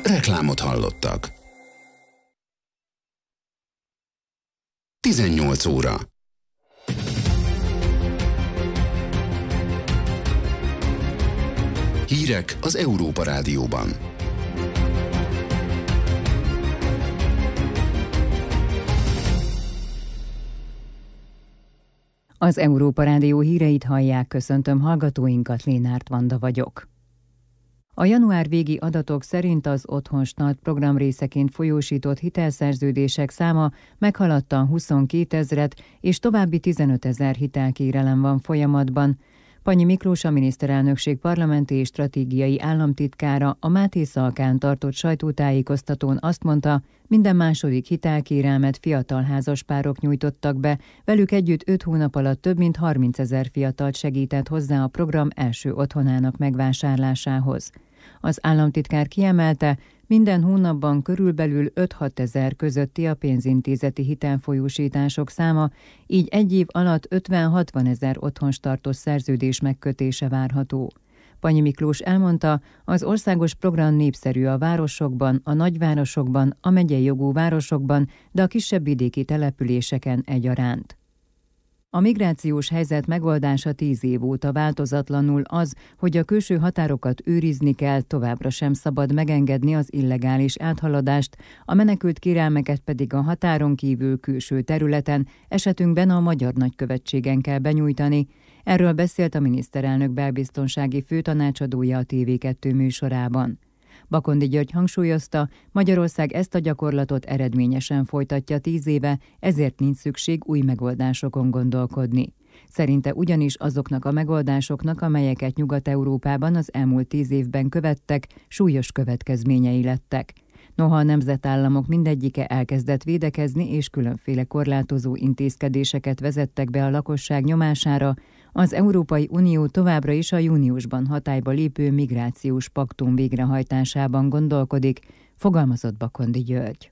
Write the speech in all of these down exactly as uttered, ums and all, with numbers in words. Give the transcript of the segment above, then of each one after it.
Reklámot hallottak. tizennyolc óra. Hírek az Európa Rádióban. Az Európa Rádió híreit hallják, köszöntöm hallgatóinkat, Lénárt Vanda vagyok. A január végi adatok szerint az Otthonstart program részeként folyósított hitelszerződések száma meghaladta huszonkétezret, és további tizenötezer hitelkérelem van folyamatban. Panyi Miklós, a miniszterelnökség parlamenti és stratégiai államtitkára a Máté Szalkán tartott sajtótájékoztatón azt mondta, minden második hitelkérelmet fiatal házaspárok nyújtottak be, velük együtt öt hónap alatt több mint harmincezer fiatalt segített hozzá a program első otthonának megvásárlásához. Az államtitkár kiemelte, minden hónapban körülbelül öt-hat ezer közötti a pénzintézeti hitelfolyósítások száma, így egy év alatt ötven-hatvan ezer otthonstartos szerződés megkötése várható. Panyi Miklós elmondta, az országos program népszerű a városokban, a nagyvárosokban, a megyei jogú városokban, de a kisebb vidéki településeken egyaránt. A migrációs helyzet megoldása tíz év óta változatlanul az, hogy a külső határokat őrizni kell, továbbra sem szabad megengedni az illegális áthaladást, a menekült kérelmeket pedig a határon kívül külső területen, esetünkben a magyar nagykövetségen kell benyújtani. Erről beszélt a miniszterelnök belbiztonsági főtanácsadója a té vé kettő műsorában. Bakondi György hangsúlyozta, Magyarország ezt a gyakorlatot eredményesen folytatja tíz éve, ezért nincs szükség új megoldásokon gondolkodni. Szerinte ugyanis azoknak a megoldásoknak, amelyeket Nyugat-Európában az elmúlt tíz évben követtek, súlyos következményei lettek. Noha a nemzetállamok mindegyike elkezdett védekezni és különféle korlátozó intézkedéseket vezettek be a lakosság nyomására, az Európai Unió továbbra is a júniusban hatályba lépő migrációs paktum végrehajtásában gondolkodik, fogalmazott Bakondi György.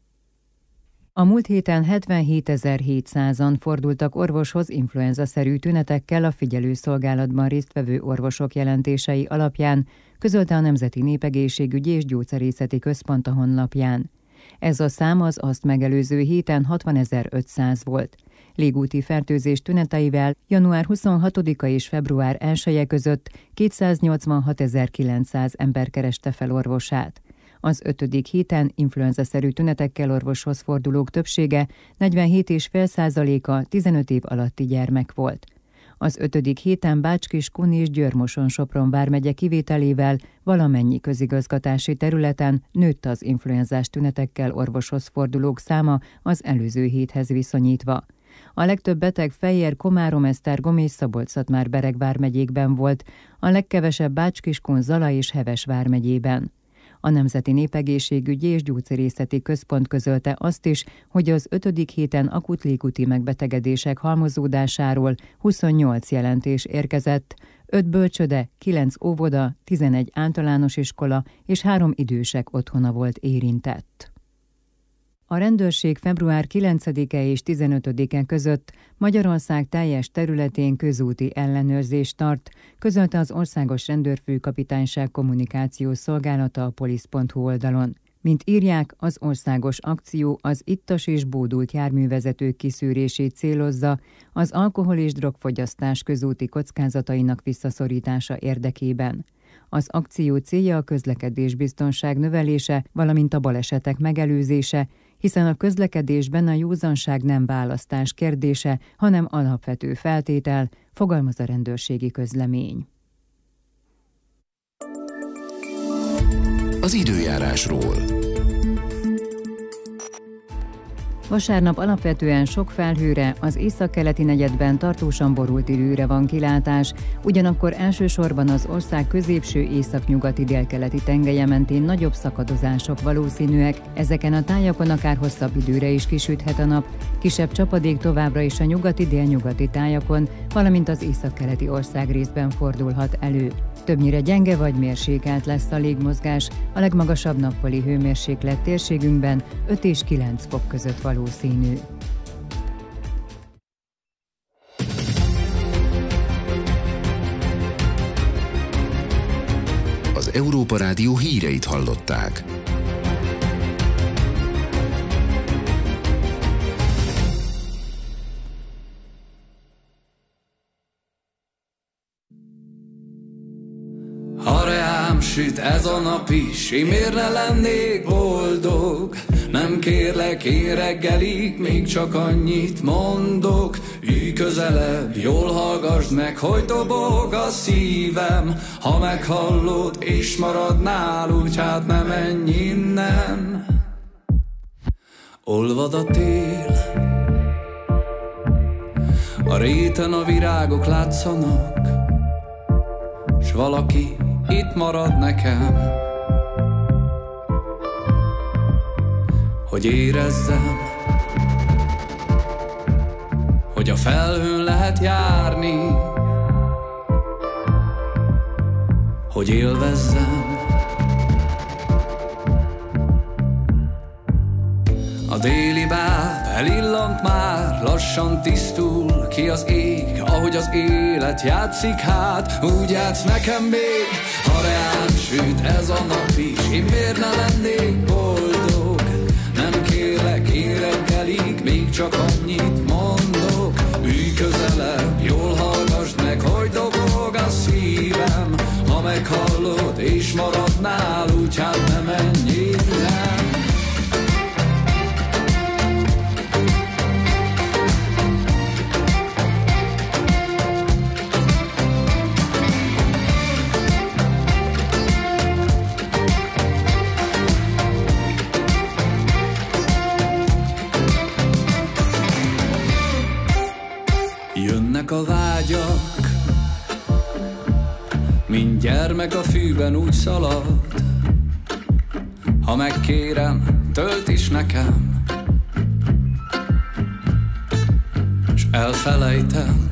A múlt héten hetvenhétezer-hétszázan fordultak orvoshoz influenza-szerű tünetekkel a figyelőszolgálatban résztvevő orvosok jelentései alapján, közölte a Nemzeti Népegészségügyi és Gyógyszerészeti Központ a honlapján. Ez a szám az azt megelőző héten hatvanezer-ötszáz volt. Légúti fertőzés tüneteivel január huszonhatodika és február elseje között kétszáznyolcvanhatezer-kilencszáz ember kereste fel orvosát. Az ötödik héten influenza-szerű tünetekkel orvoshoz fordulók többsége, negyvenhét egész öt százaléka tizenöt év alatti gyermek volt. Az ötödik héten Bács-Kiskun és Győr-Moson-Sopron vármegye kivételével valamennyi közigazgatási területen nőtt az influenzás tünetekkel orvoshoz fordulók száma az előző héthez viszonyítva. A legtöbb beteg Fejér, Komárom, Esztergom és Szabolcs-Szatmár-Bereg vármegyékben volt, a legkevesebb Bács-Kiskun, Zala és Heves vármegyében. A Nemzeti Népegészségügyi és Gyógyszerészeti Központ közölte azt is, hogy az ötödik héten akut légúti megbetegedések halmozódásáról huszonnyolc jelentés érkezett, öt bölcsöde, kilenc óvoda, tizenegy általános iskola és három idősek otthona volt érintett. A rendőrség február kilencedike és tizenötödike között Magyarország teljes területén közúti ellenőrzést tart, közölte az Országos Rendőrfőkapitányság kommunikációs szolgálata a polisz pont hu oldalon. Mint írják, az országos akció az ittas és bódult járművezetők kiszűrését célozza, az alkohol- és drogfogyasztás közúti kockázatainak visszaszorítása érdekében. Az akció célja a közlekedésbiztonság növelése, valamint a balesetek megelőzése, hiszen a közlekedésben a józanság nem választás kérdése, hanem alapvető feltétel, fogalmaz a rendőrségi közlemény. Az időjárásról. Vasárnap alapvetően sok felhőre, az északkeleti negyedben tartósan borult időre van kilátás, ugyanakkor elsősorban az ország középső északnyugati délkeleti tengelye mentén nagyobb szakadozások valószínűek, ezeken a tájakon akár hosszabb időre is kisüthet a nap, kisebb csapadék továbbra is a nyugati-délnyugati tájakon, valamint az északkeleti országrészben fordulhat elő. Többnyire gyenge vagy mérsékelt lesz a légmozgás, a legmagasabb nappali hőmérséklet térségünkben öt és kilenc fok között valószínű. Az Európa Rádió híreit hallották. Ha reám süt ez a nap is, én miért ne lennék boldog? Nem kérlek én reggelig, még csak annyit mondok. Ülj közelebb, jól hallgassd meg, hogy dobog a szívem. Ha meghallod és maradnál, úgy hát ne menj innen. Olvad a tél, a réten a virágok látszanak, s valaki itt marad nekem, hogy érezzem, hogy a felhőn lehet járni, hogy élvezzem. A déli báb elillant már, lassan tisztul ki az ég, ahogy az élet játszik hát, úgy játsz nekem még. Ha reám süt ez a nap is, én miért ne lennék boldog? Nem kérlek én reggelig, még csak annyit mondok. Ülj közelebb, jól hallgassd meg, hogy dobog a szívem. Ha meghallod és maradnál, úgy hát ne menj innen. Jönnek a vágyak, mint gyermek a fűben úgy szalad. Ha megkérem, tölt is nekem, s elfelejtem,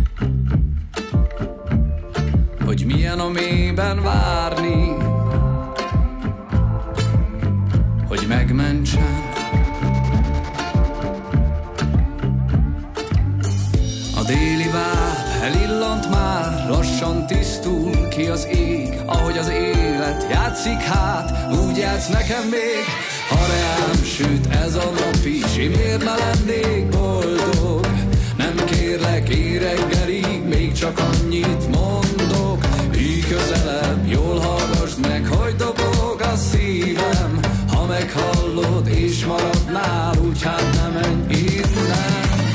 hogy milyen a mélyben várni, hogy megmentsen. A déli báb elillant már, lassan tisztul ki az ég, ahogy az élet játszik hát, úgy játsz nekem még. Ha reám süt ez a nap is, én miért ne lennék boldog? Nem kérlek én reggelig, még csak annyit mondok. Ülj közelebb, jól hallgassd meg, hogy dobog a szívem. Ha meghallod és maradnál, úgy hát ne menj innen.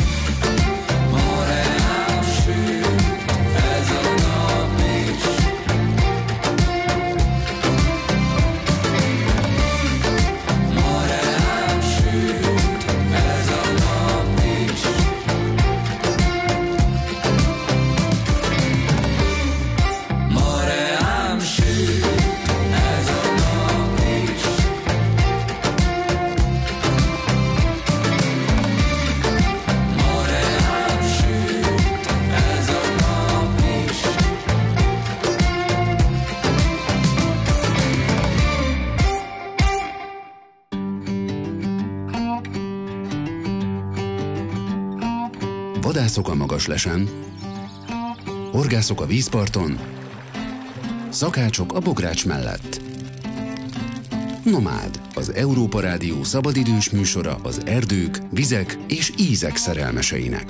Vadászok a Magaslesen, horgászok a vízparton, szakácsok a bogrács mellett. Nomád, az Európa Rádió szabadidős műsora az erdők, vizek és ízek szerelmeseinek.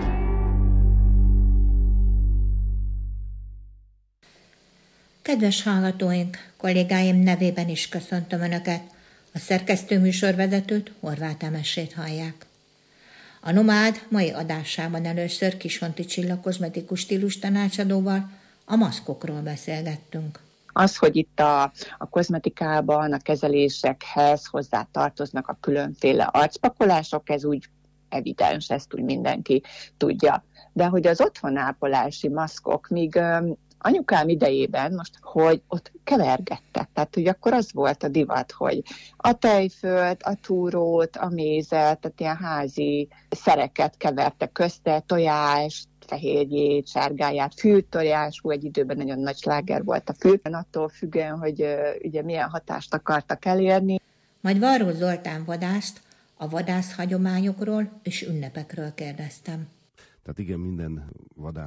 Kedves hallgatóink, kollégáim nevében is köszöntöm Önöket. A szerkesztő műsorvezetőt, Horváth Emessét hallják. A Nomád mai adásában először Kisfonti Csilla kozmetikus stílus tanácsadóval a maszkokról beszélgettünk. Az, hogy itt a, a kozmetikában, a kezelésekhez hozzá tartoznak a különféle arcpakolások, ez úgy evidens, ezt úgy mindenki tudja. De hogy az otthonápolási maszkok, míg um, anyukám idejében most, hogy ott kevergettek, tehát hogy akkor az volt a divat, hogy a tejfölt, a túrót, a mézet, tehát ilyen házi szereket kevertek közte, tojást, fehérjét, sárgáját, fültojású, egy időben nagyon nagy sláger volt a fül, attól függően, hogy uh, ugye milyen hatást akartak elérni. Majd Varró Zoltán vadászt a vadász hagyományokról és ünnepekről kérdeztem. Tehát igen, minden vadászat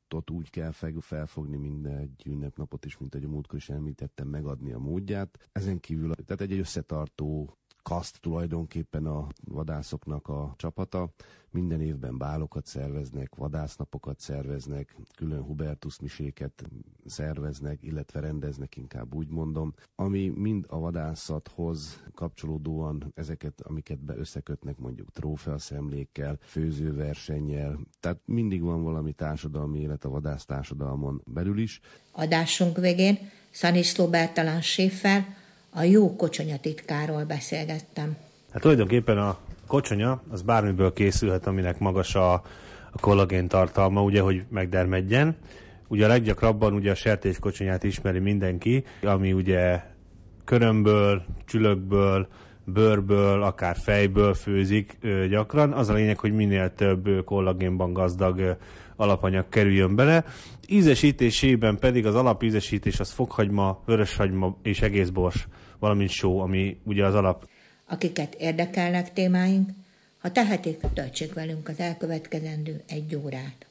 adatot úgy kell felfogni mindegy ünnepnapot is, mint ahogy a múltkor is említettem, megadni a módját. Ezen kívül, tehát egy összetartó kaszt tulajdonképpen a vadászoknak a csapata. Minden évben bálokat szerveznek, vadásznapokat szerveznek, külön Hubertus miséket szerveznek, illetve rendeznek, inkább úgy mondom, ami mind a vadászathoz kapcsolódóan ezeket, amiket be összekötnek mondjuk trófeaszemlékkel, főzőversennyel, tehát mindig van valami társadalmi élet a vadásztársadalmon belül is. Adásunk végén Szaniszló Bertalan séffel a jó kocsonyatitkáról beszélgettem. Hát tulajdonképpen a kocsonya az bármiből készülhet, aminek magas a, a kollagén tartalma, ugye, hogy megdermedjen. Ugye a leggyakrabban ugye a sertéskocsonyát ismeri mindenki, ami ugye körömből, csülökből, bőrből, akár fejből főzik ö, gyakran. Az a lényeg, hogy minél több kollagénban gazdag ö, alapanyag kerüljön bele. Ízesítésében pedig az alapízesítés az fokhagyma, vöröshagyma és egészbors, valamint só, ami ugye az alap. Akiket érdekelnek témáink, ha tehetik, töltsék velünk az elkövetkezendő egy órát.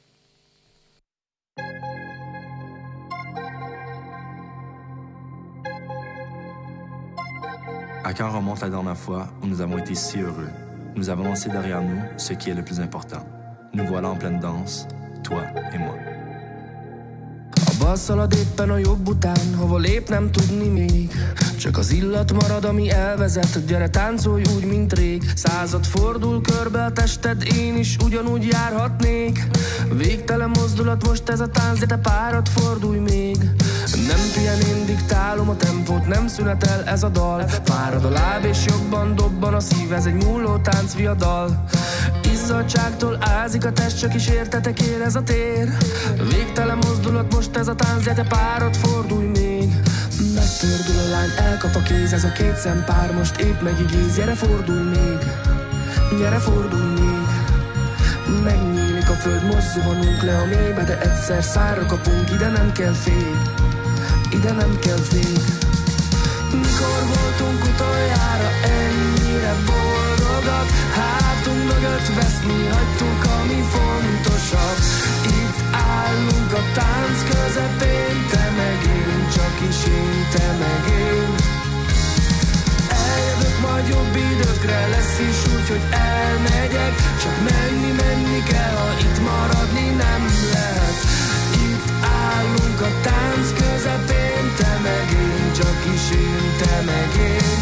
À quand remonte la dernière fois où nous avons été si heureux? Nous avons laissé derrière nous ce qui est le plus important. Nous voilà en pleine danse, toi et moi. A bal szalad éppen a jobb után, hova lép nem tudni még. Csak az illat marad, ami elvezet, gyere táncolj úgy, mint rég. Század fordul körbe a tested, én is ugyanúgy járhatnék. Végtelen mozdulat most ez a tánc, de te párat fordulj még. Nem pihen, én diktálom a tempót, nem szünetel ez a dal. Fárad a láb és jobban dobban a szív, ez egy múló tánc viadal. Izzadságtól ázik a test, csak is értetek ér ez a tér. Végtelen mozdulat most ez a tánc, de te párat fordulj még. Megtördül a lány, elkap a kéz, ez a két szempár most épp megigéz. Gyere fordulj még, gyere fordulj még. Megnyílik a föld, most zuhanunk le a mélybe, de egyszer szárra kapunk, ide nem kell fél, ide nem kell fél. Mikor voltunk utoljára ennyire boldogak, hátunk mögött veszni hagytuk, ami fontosabb. Itt állunk a tánc közepén, te meg én, csak is én, te meg én. Eljövök majd jobb időkre, lesz is úgy, hogy elmegyek. Csak menni, menni kell, ha itt maradni nem lehet. Itt állunk a tánc közepén, te meg én, csak is én, te meg én.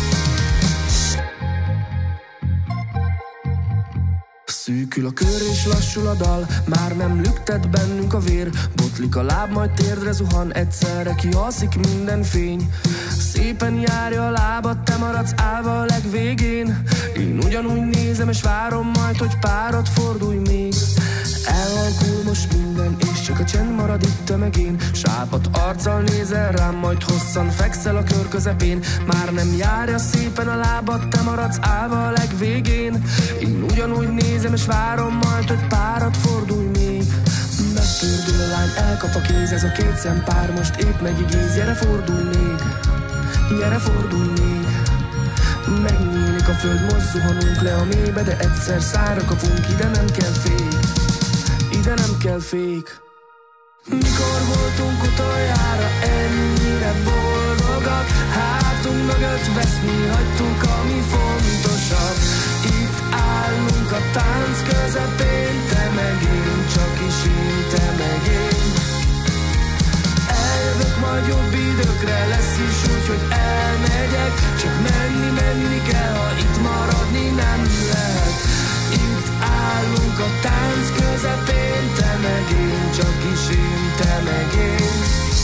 Szűkül a kör és lassul a dal, már nem lüktet bennünk a vér. Botlik a láb, majd térdre zuhan, egyszerre kialszik minden fény. Szépen járja a lábad, te maradsz állva a legvégén. Én ugyanúgy nézem és várom majd, hogy párat fordulj még. Elalkul most minden, és csak a csend marad itt tömegén. Sápadt arccal nézel rám, majd hosszan fekszel a kör közepén. Már nem járja szépen a lábad, te maradsz állva a legvégén. Én ugyanúgy nézem és várom majd, hogy párat fordulj még. Megtördül a lány, elkap a kéz, ez a két szempár most épp megigéz. Gyere fordulj még, gyere fordulj még. Megnyílik a föld, most zuhanunk le a mélybe, de egyszer szárra kapunk, ide nem kell fék, ide nem kell fék. Mikor voltunk utoljára ennyire boldogak, hátunk mögött veszni hagytuk, ami fontosabb. Itt állunk a tánc közepén, te meg én, csak is én, te meg én. Eljövök majd jobb időkre, lesz is úgy, hogy elmegyek. Csak menni, menni kell, ha itt maradni nem lehet. Itt állunk a tánc közepén, te meg én, csak is én, te meg én.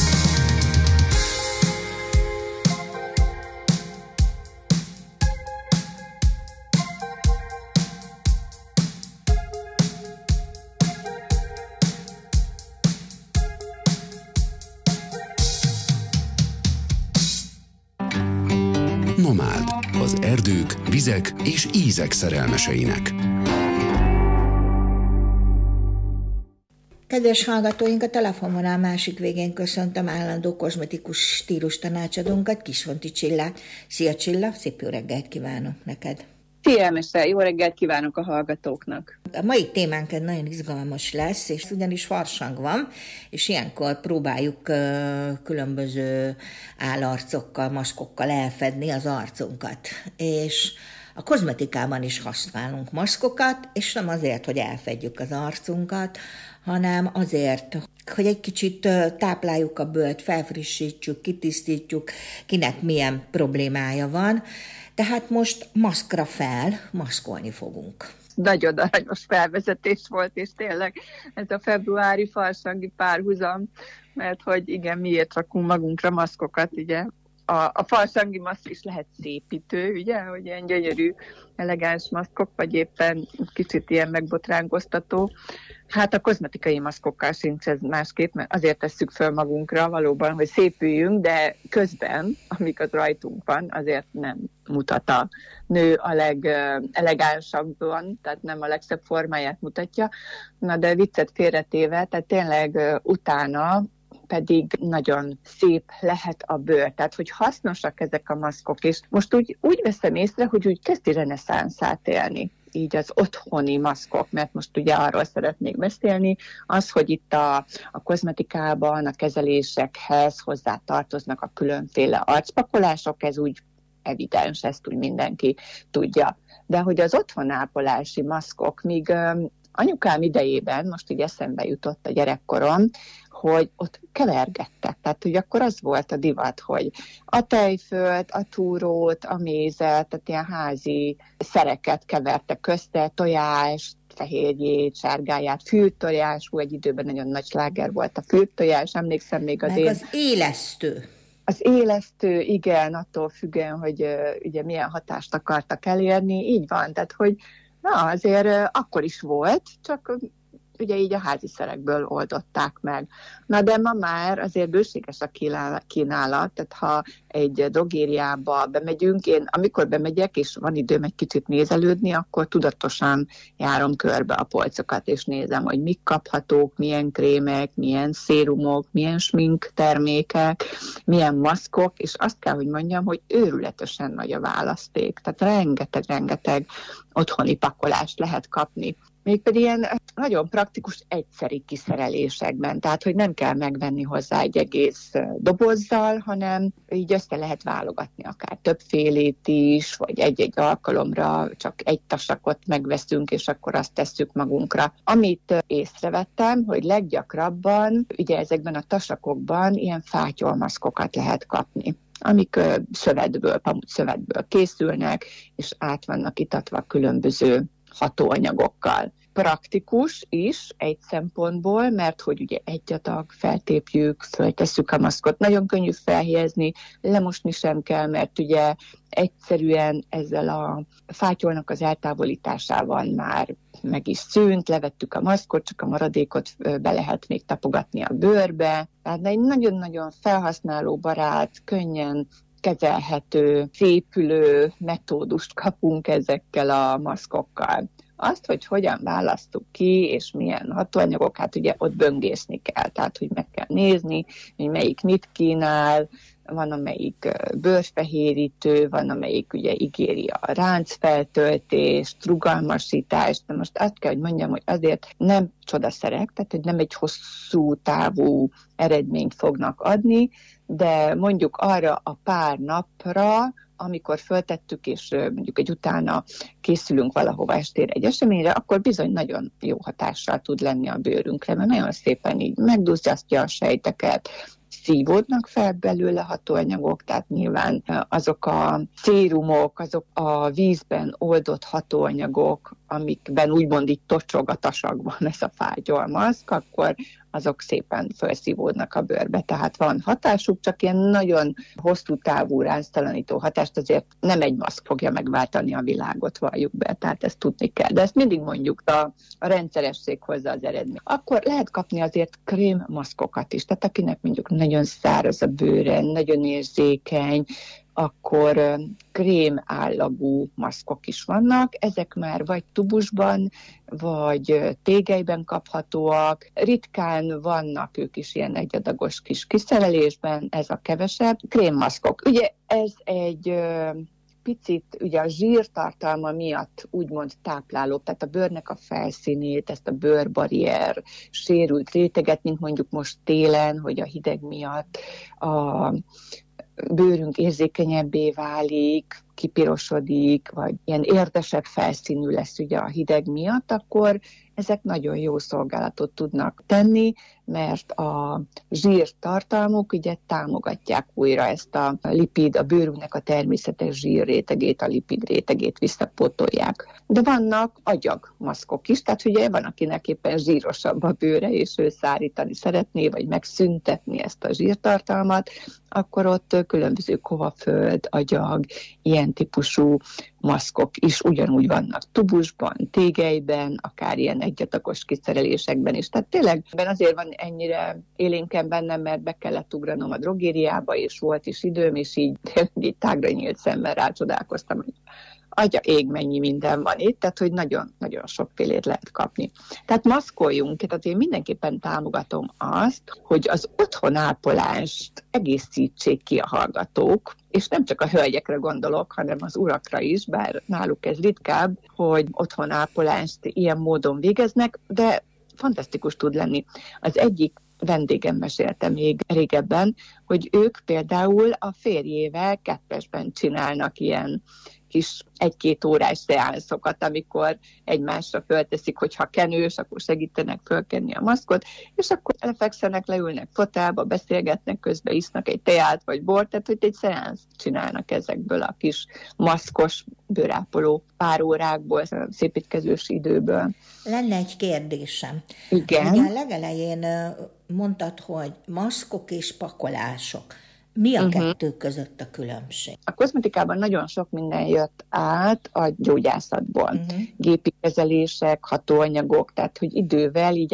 Nomád, az erdők, vizek és ízek szerelmeseinek. Kedves hallgatóink, a telefonvonal másik végén köszöntöm állandó kozmetikus stílus tanácsadónkat, Kisfonti Csillát. Szia Csilla, szép jó reggelt kívánok neked! Szia, Mese! Jó reggelt kívánok a hallgatóknak! A mai témánk egy nagyon izgalmas lesz, és ugyanis farsang van, és ilyenkor próbáljuk különböző állarcokkal, maszkokkal elfedni az arcunkat. És a kozmetikában is használunk maszkokat, és nem azért, hogy elfedjük az arcunkat, hanem azért, hogy egy kicsit tápláljuk a bőrt, felfrissítsük, kitisztítjuk, kinek milyen problémája van. Tehát most maszkra fel, maszkolni fogunk. Nagyon aranyos felvezetés volt, és tényleg ez a februári farsangi párhuzam, mert hogy igen, miért rakunk magunkra maszkokat, ugye? A, a farsangi maszk is lehet szépítő, ugye, hogy ilyen gyönyörű, elegáns maszkok, vagy éppen kicsit ilyen megbotránkoztató. Hát a kozmetikai maszkokkal sincs ez másképp, mert azért tesszük föl magunkra valóban, hogy szépüljünk, de közben, amíg az rajtunk van, azért nem mutat a nő a legelegánsabban, tehát nem a legszebb formáját mutatja. Na de viccet félretéve, tehát tényleg utána pedig nagyon szép lehet a bőr. Tehát, hogy hasznosak ezek a maszkok, és most úgy, úgy veszem észre, hogy úgy kezdi reneszánszát élni, így az otthoni maszkok, mert most ugye arról szeretnék beszélni, az, hogy itt a, a kozmetikában, a kezelésekhez hozzá tartoznak a különféle arcpakolások, ez úgy evidens, ezt úgy mindenki tudja. De hogy az otthonápolási maszkok, míg um, anyukám idejében, most így eszembe jutott a gyerekkorom, hogy ott kevergettek. Tehát, hogy akkor az volt a divat, hogy a tejfölt, a túrót, a mézet, tehát ilyen házi szereket kevertek közte, tojást, fehérjét, sárgáját, fültojás, hú, egy időben nagyon nagy sláger volt a fültojás, emlékszem még az meg én... az élesztő. Az élesztő, igen, attól függően, hogy uh, ugye milyen hatást akartak elérni, így van, tehát, hogy na, azért uh, akkor is volt, csak uh, ugye így a házi szerekből oldották meg. Na de ma már azért bőséges a kínálat, tehát ha egy drogériába bemegyünk, én amikor bemegyek, és van időm egy kicsit nézelődni, akkor tudatosan járom körbe a polcokat, és nézem, hogy mik kaphatók, milyen krémek, milyen szérumok, milyen smink termékek, milyen maszkok, és azt kell, hogy mondjam, hogy őrületesen nagy a választék. Tehát rengeteg-rengeteg otthoni pakolást lehet kapni. Mégpedig ilyen nagyon praktikus, egyszeri kiszerelésekben, tehát hogy nem kell megvenni hozzá egy egész dobozzal, hanem így össze lehet válogatni akár többfélét is, vagy egy-egy alkalomra csak egy tasakot megveszünk, és akkor azt tesszük magunkra. Amit észrevettem, hogy leggyakrabban, ugye ezekben a tasakokban ilyen fátyolmaszkokat lehet kapni, amik szövetből, pamut szövetből készülnek, és át vannak itatva különböző hatóanyagokkal. Praktikus is egy szempontból, mert hogy ugye egy adag, feltépjük, föltesszük a maszkot, nagyon könnyű felhelyezni, lemosni sem kell, mert ugye egyszerűen ezzel a fátyolnak az eltávolításával már meg is szűnt, levettük a maszkot, csak a maradékot be lehet még tapogatni a bőrbe. Tehát egy nagyon-nagyon felhasználóbarát, könnyen kezelhető, szépülő metódust kapunk ezekkel a maszkokkal. Azt, hogy hogyan választjuk ki, és milyen hatóanyagok, hát ugye ott böngészni kell, tehát hogy meg kell nézni, hogy melyik mit kínál, van amelyik bőrfehérítő, van amelyik ugye ígéri a ráncfeltöltést, rugalmasítást, de most azt kell, hogy mondjam, hogy azért nem csodaszerek, tehát hogy nem egy hosszú távú eredményt fognak adni, de mondjuk arra a pár napra, amikor föltettük, és mondjuk egy utána készülünk valahova estére egy eseményre, akkor bizony nagyon jó hatással tud lenni a bőrünkre, mert nagyon szépen így megduzzasztja a sejteket, szívódnak fel belőle hatóanyagok, tehát nyilván azok a szérumok, azok a vízben oldott hatóanyagok, amikben úgymond így tocsog a tasakban ez a fátyolmaszk, akkor azok szépen felszívódnak a bőrbe, tehát van hatásuk, csak ilyen nagyon hosszú távú ránctalanító hatást azért nem egy maszk fogja megváltani a világot, valljuk be, tehát ezt tudni kell. De ezt mindig mondjuk, a, a rendszeresség hozza az eredmény. Akkor lehet kapni azért krémmaszkokat is, tehát akinek mondjuk nagyon száraz a bőre, nagyon érzékeny, akkor krém állagú maszkok is vannak, ezek már vagy tubusban, vagy tégelyben kaphatóak, ritkán vannak ők is ilyen egyadagos kis kiszerelésben, ez a kevesebb. Krémmaszkok. Ugye ez egy picit ugye a zsírtartalma miatt úgymond táplálóbb, tehát a bőrnek a felszínét, ezt a bőrbarrier sérült réteget, mint mondjuk most télen, hogy a hideg miatt a bőrünk érzékenyebbé válik, kipirosodik, vagy ilyen érdesebb felszínű lesz ugye a hideg miatt, akkor ezek nagyon jó szolgálatot tudnak tenni, mert a zsírtartalmuk ugye támogatják újra ezt a lipid, a bőrünknek a természetes zsírrétegét, a lipid rétegét visszapótolják. De vannak agyagmaszkok is, tehát ugye van, akinek éppen zsírosabb a bőre, és ő szárítani szeretné, vagy megszüntetni ezt a zsírtartalmat, akkor ott különböző kovaföld, agyag, ilyen típusú maszkok is ugyanúgy vannak tubusban, tégelyben, akár ilyen egyatagos kiszerelésekben is. Tehát tényleg azért van ennyire élénken bennem, mert be kellett ugranom a drogériába, és volt is időm, és így, így tágra nyílt szemmel rácsodálkoztam, hogy atya ég, mennyi minden van itt, tehát hogy nagyon-nagyon sokfélét lehet kapni. Tehát maszkoljunk, tehát én mindenképpen támogatom azt, hogy az otthonápolást egészítsék ki a hallgatók, és nem csak a hölgyekre gondolok, hanem az urakra is, bár náluk ez ritkább, hogy otthonápolást ilyen módon végeznek, de fantasztikus tud lenni. Az egyik vendégem mesélte még régebben, hogy ők például a férjével kettesben csinálnak ilyen kis egy-két órás szeánszokat, amikor egymásra fölteszik, hogyha kenős, akkor segítenek fölkenni a maszkot, és akkor lefekszenek, leülnek fotelba, beszélgetnek, közben isznak egy teát vagy bort, tehát hogy egy szeánsz csinálnak ezekből a kis maszkos bőrápoló pár órákból, szépítkezős időből. Lenne egy kérdésem. Igen. Ugye a legelején mondtad, hogy maszkok és pakolások. Mi a uh-huh. kettő között a különbség? A kozmetikában nagyon sok minden jött át a gyógyászatból. Uh-huh. Gépi kezelések, hatóanyagok, tehát hogy idővel így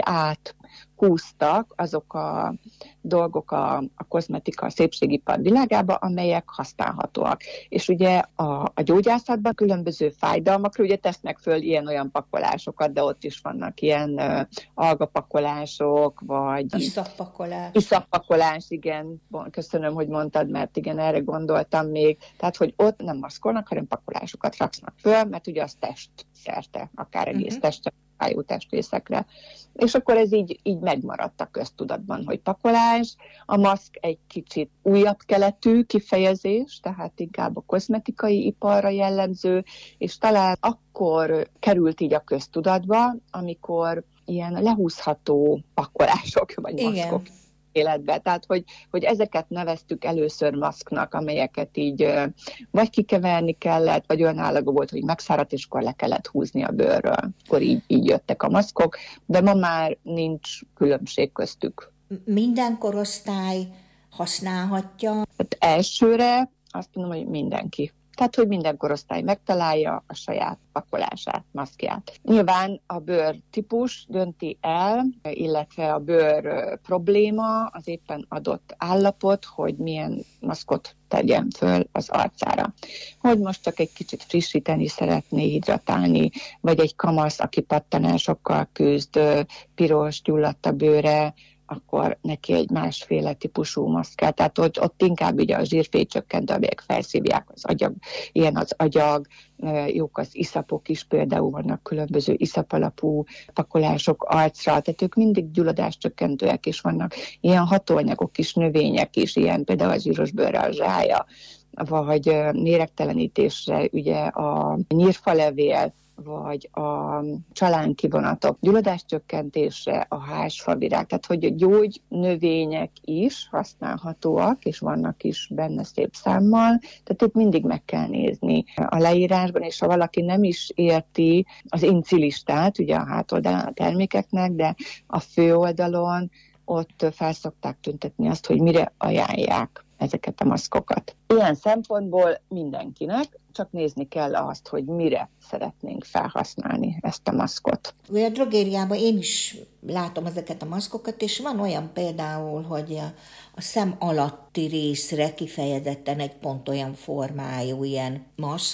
áthúztak azok a dolgok a, a kozmetika, a szépségipar világába, amelyek használhatóak. És ugye a, a gyógyászatban különböző fájdalmakra ugye tesznek föl ilyen-olyan pakolásokat, de ott is vannak ilyen uh, algapakolások, vagy... Iszappakolás. Iszappakolás, igen. Köszönöm, hogy mondtad, mert igen, erre gondoltam még. Tehát, hogy ott nem maszkolnak, hanem pakolásokat raknak föl, mert ugye az test szerte, akár egész uh-huh. testre, fájó testrészekre. És akkor ez így, így megmaradt a köztudatban, hogy pakolás. A maszk egy kicsit újabb keletű kifejezés, tehát inkább a kozmetikai iparra jellemző, és talán akkor került így a köztudatba, amikor ilyen lehúzható pakolások, vagy igen. maszkok életbe. Tehát, hogy, hogy ezeket neveztük először maszknak, amelyeket így vagy kikeverni kellett, vagy olyan állagú volt, hogy megszáradt, és akkor le kellett húzni a bőrről. Akkor így, így jöttek a maszkok, de ma már nincs különbség köztük. Minden korosztály használhatja? Tehát elsőre azt mondom, hogy mindenki. Tehát, hogy minden korosztály megtalálja a saját pakolását, maszkját. Nyilván a bőr típus dönti el, illetve a bőr probléma, az éppen adott állapot, hogy milyen maszkot tegyen föl az arcára. Hogy most csak egy kicsit frissíteni szeretné, hidratálni, vagy egy kamasz, aki pattanásokkal küzd, piros, gyulladt a bőre, akkor neki egy másféle típusú maszkát. Tehát ott, ott inkább ugye a zsírfélycsökkentő, amelyek felszívják az agyag, ilyen az agyag, jók az iszapok is, például vannak különböző iszapalapú pakolások arcra, tehát ők mindig gyulladáscsökkentőek is vannak, ilyen hatóanyagok is, növények is, ilyen például a zsíros bőrre a zsája, vagy méregtelenítésre ugye a nyírfalevél, vagy a csalánkivonatok gyulladáscsökkentésre, a házfavirág, tehát hogy a gyógynövények is használhatóak, és vannak is benne szép számmal, tehát itt mindig meg kell nézni a leírásban, és ha valaki nem is érti az incilistát, ugye a hátoldalán a termékeknek, de a főoldalon ott felszokták tüntetni azt, hogy mire ajánlják ezeket a maszkokat. Ilyen szempontból mindenkinek csak nézni kell azt, hogy mire szeretnénk felhasználni ezt a maszkot. A drogériában én is látom ezeket a maszkokat, és van olyan például, hogy a, a szem alatti részre kifejezetten egy pont olyan formájú ilyen maszk,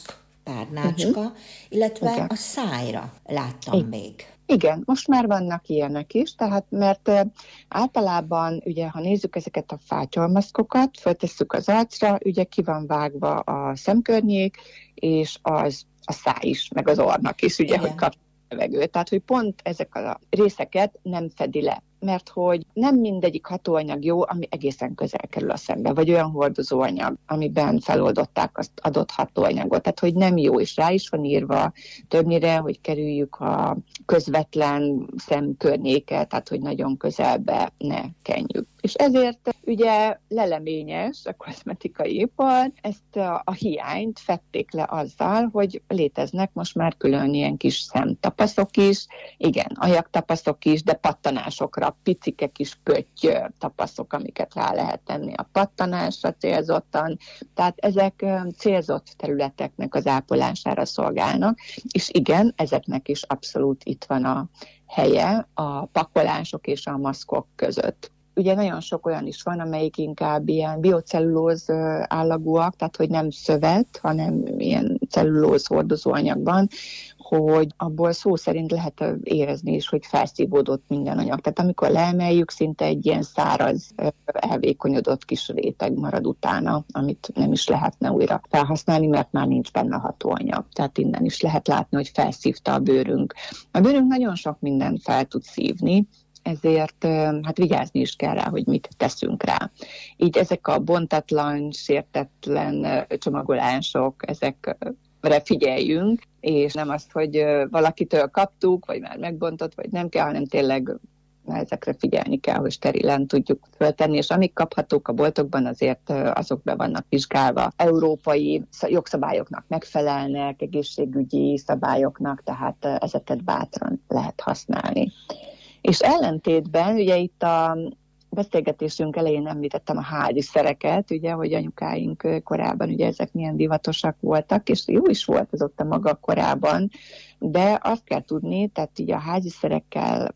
tárnácska, uh-huh. illetve igen. a szájra láttam igen. még. Igen, most már vannak ilyenek is, tehát mert általában, ugye, ha nézzük ezeket a fátyolmaszkokat, föltesszük az arcra, ugye ki van vágva a szemkörnyék, és az a száj is, meg az orrnak is, ugye, igen. hogy kap levegőt. Tehát, hogy pont ezek a részeket nem fedi le. Mert hogy nem mindegyik hatóanyag jó, ami egészen közel kerül a szembe, vagy olyan hordozóanyag, amiben feloldották az adott hatóanyagot. Tehát, hogy nem jó, és rá is van írva többnyire, hogy kerüljük a közvetlen szemkörnyéket, tehát, hogy nagyon közelbe ne kenjük. És ezért ugye leleményes a kozmetikai ipar, ezt a, a hiányt fedték le azzal, hogy léteznek most már külön ilyen kis szemtapaszok is, igen, ajaktapaszok is, de pattanásokra, picike kis pötty tapaszok, amiket rá lehet tenni a pattanásra célzottan. Tehát ezek célzott területeknek az ápolására szolgálnak, és igen, ezeknek is abszolút itt van a helye a pakolások és a maszkok között. Ugye nagyon sok olyan is van, amelyik inkább ilyen biocellulóz állagúak, tehát hogy nem szövet, hanem ilyen cellulóz hordozóanyagban, hogy abból szó szerint lehet érezni is, hogy felszívódott minden anyag. Tehát amikor leemeljük, szinte egy ilyen száraz, elvékonyodott kis réteg marad utána, amit nem is lehetne újra felhasználni, mert már nincs benne hatóanyag. Tehát innen is lehet látni, hogy felszívta a bőrünk. A bőrünk nagyon sok mindent fel tud szívni, ezért hát vigyázni is kell rá, hogy mit teszünk rá. Így ezek a bontatlan, sértetlen csomagolások, ezekre figyeljünk, és nem azt, hogy valakitől kaptuk, vagy már megbontott, vagy nem kell, hanem tényleg ezekre figyelni kell, hogy sterilen tudjuk föltenni, és amik kaphatók a boltokban, azért azok be vannak vizsgálva. Európai jogszabályoknak megfelelnek, egészségügyi szabályoknak, tehát ezeket bátran lehet használni. És ellentétben, ugye itt a beszélgetésünk elején említettem a házi szereket, ugye, hogy anyukáink korában ugye ezek milyen divatosak voltak, és jó is volt az ott a maga korában, de azt kell tudni, tehát ugye a házi szerekkel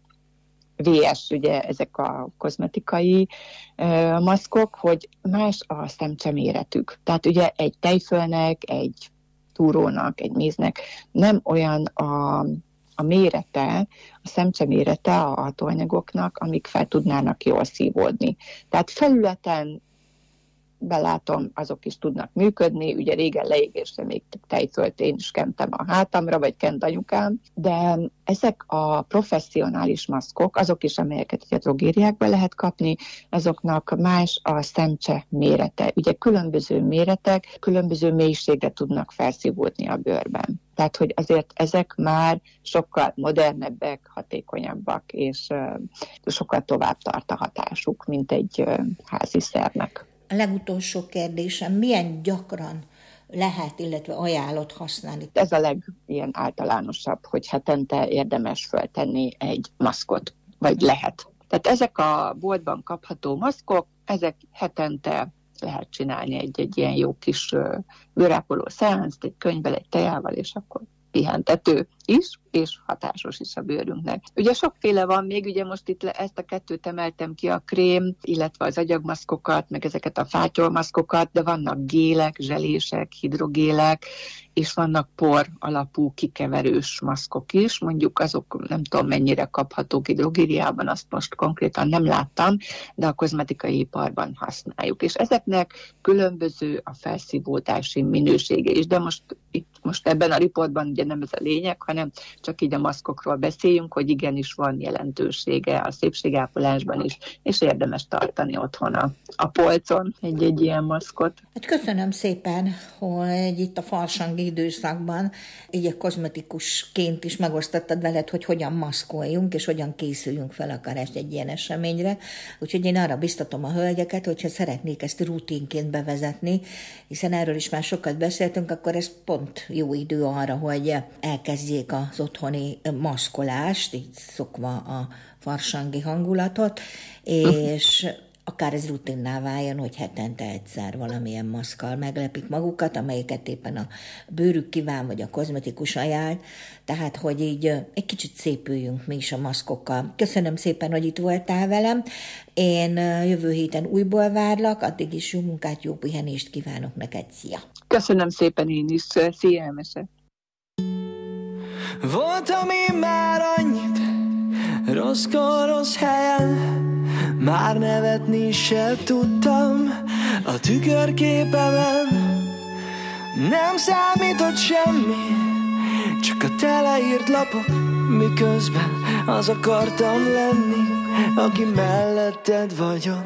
vé es, ugye ezek a kozmetikai uh, maszkok, hogy más a szemcseméretük. Tehát ugye egy tejfölnek, egy túrónak, egy méznek nem olyan a a mérete, a szemcse mérete a hatóanyagoknak, amik fel tudnának jól szívódni. Tehát felületen belátom, azok is tudnak működni, ugye régen leégésre még tejfölt én is kentem a hátamra, vagy kent anyukám, de ezek a professzionális maszkok, azok is, amelyeket a drogériákban lehet kapni, azoknak más a szemcse mérete. Ugye különböző méretek, különböző mélységre tudnak felszívódni a bőrben. Tehát, hogy azért ezek már sokkal modernebbek, hatékonyabbak, és uh, sokkal tovább tart a hatásuk, mint egy uh, házi szernek. A legutolsó kérdésem, milyen gyakran lehet, illetve ajánlott használni? Ez a legilyen általánosabb, hogy hetente érdemes föltenni egy maszkot, vagy lehet. Tehát ezek a boltban kapható maszkok, ezek hetente lehet csinálni egy-egy ilyen jó kis bőrápoló szeánszt, egy könyvvel, egy tejával, és akkor pihentető is, és hatásos is a bőrünknek. Ugye sokféle van még, ugye most itt ezt a kettőt emeltem ki, a krém, illetve az agyagmaszkokat, meg ezeket a fátyolmaszkokat, de vannak gélek, zselések, hidrogélek, és vannak por alapú kikeverős maszkok is, mondjuk azok nem tudom mennyire kaphatók drogériában, azt most konkrétan nem láttam, de a kozmetikai iparban használjuk. És ezeknek különböző a felszívódási minősége is, de most itt most ebben a riportban ugye nem ez a lényeg, hanem csak így a maszkokról beszéljünk, hogy igenis van jelentősége a szépségápolásban is, és érdemes tartani otthon a, a polcon egy-egy ilyen maszkot. Hát köszönöm szépen, hogy itt a farsangi időszakban így a kozmetikusként is megosztottad veled, hogy hogyan maszkoljunk, és hogyan készüljünk fel akár egy ilyen eseményre. Úgyhogy én arra biztatom a hölgyeket, hogyha szeretnék ezt rutinként bevezetni, hiszen erről is már sokat beszéltünk, akkor ez pont jó idő arra, hogy elkezdjék az otthoni maszkolást, így szokva a farsangi hangulatot, és akár ez rutinná váljon, hogy hetente egyszer valamilyen maszkkal meglepik magukat, amelyiket éppen a bőrük kíván, vagy a kozmetikus ajánl, tehát, hogy így egy kicsit szépüljünk mi is a maszkokkal. Köszönöm szépen, hogy itt voltál velem. Én jövő héten újból várlak, addig is jó munkát, jó pihenést kívánok neked. Szia! Köszönöm szépen én is, szia Emese. Voltam én már annyit rosszkor, rossz helyen, már nevetni se tudtam a tükörképemen. Nem számított semmi, csak a teleírt lapok, miközben az akartam lenni, aki melletted vagyok.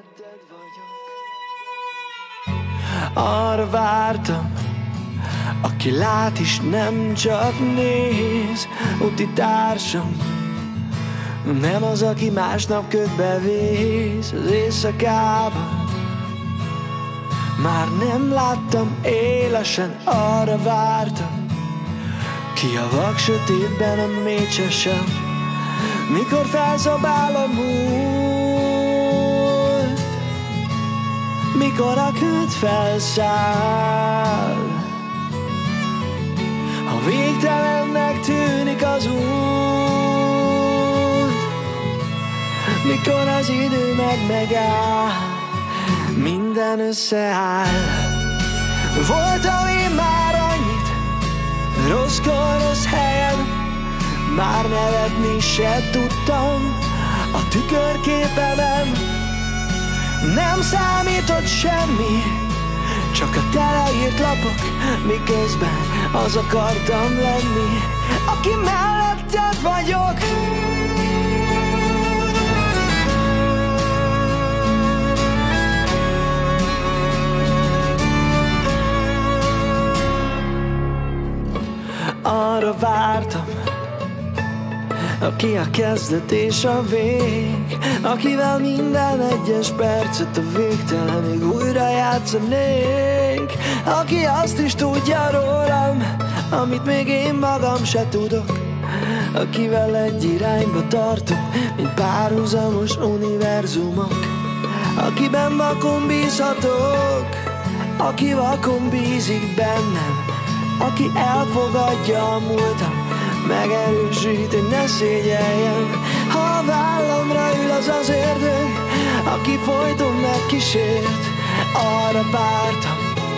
Arra vártam, aki lát is nem csak néz, úti társam, nem az, aki másnap ködbe vész az éjszakában. Már nem láttam élesen, arra vártam, ki a vak sötétben a mécsesen, mikor felszabál a múlt, mikor a köd felszáll. Ha végtelennek tűnik az út, mikor az idő meg megáll, minden összeáll. Voltam én már annyit rosszkor, rossz helyen, már nevetni se tudtam a tükörképemen. Nem számított semmi, csak a teleírt lapok, miközben az akartam lenni, aki melletted vagyok. Arra vártam, aki a kezdet és a vég, akivel minden egyes percet a végtelenig újra játszanék, aki azt is tudja rólam, amit még én magam se tudok, akivel egy irányba tartunk, mint párhuzamos univerzumok, akiben vakon bízhatok, aki vakon bízik bennem, aki elfogadja a múltam, megerősít, hogy ne szégyeljem. Ha a vállamra ül, az az ördög, aki folyton megkísért, arra vártam,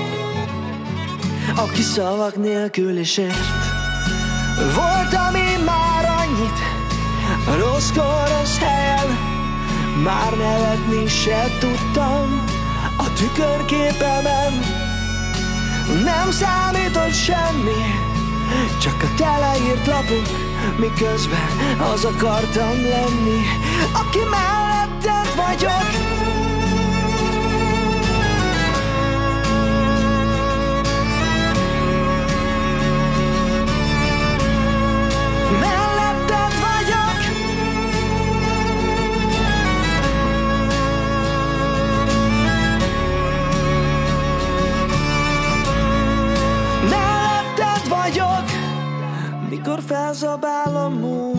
aki szavak nélkül is ért. Voltam én már annyit rosszkor, rossz helyen, már nevetni se tudtam a tükörképemen. Nem számított semmi, csak a teleírt lapok, miközben az akartam lenni, aki melletted vagyok. Melletted vagyok. Melletted vagyok. Mikor felzabál a múlt,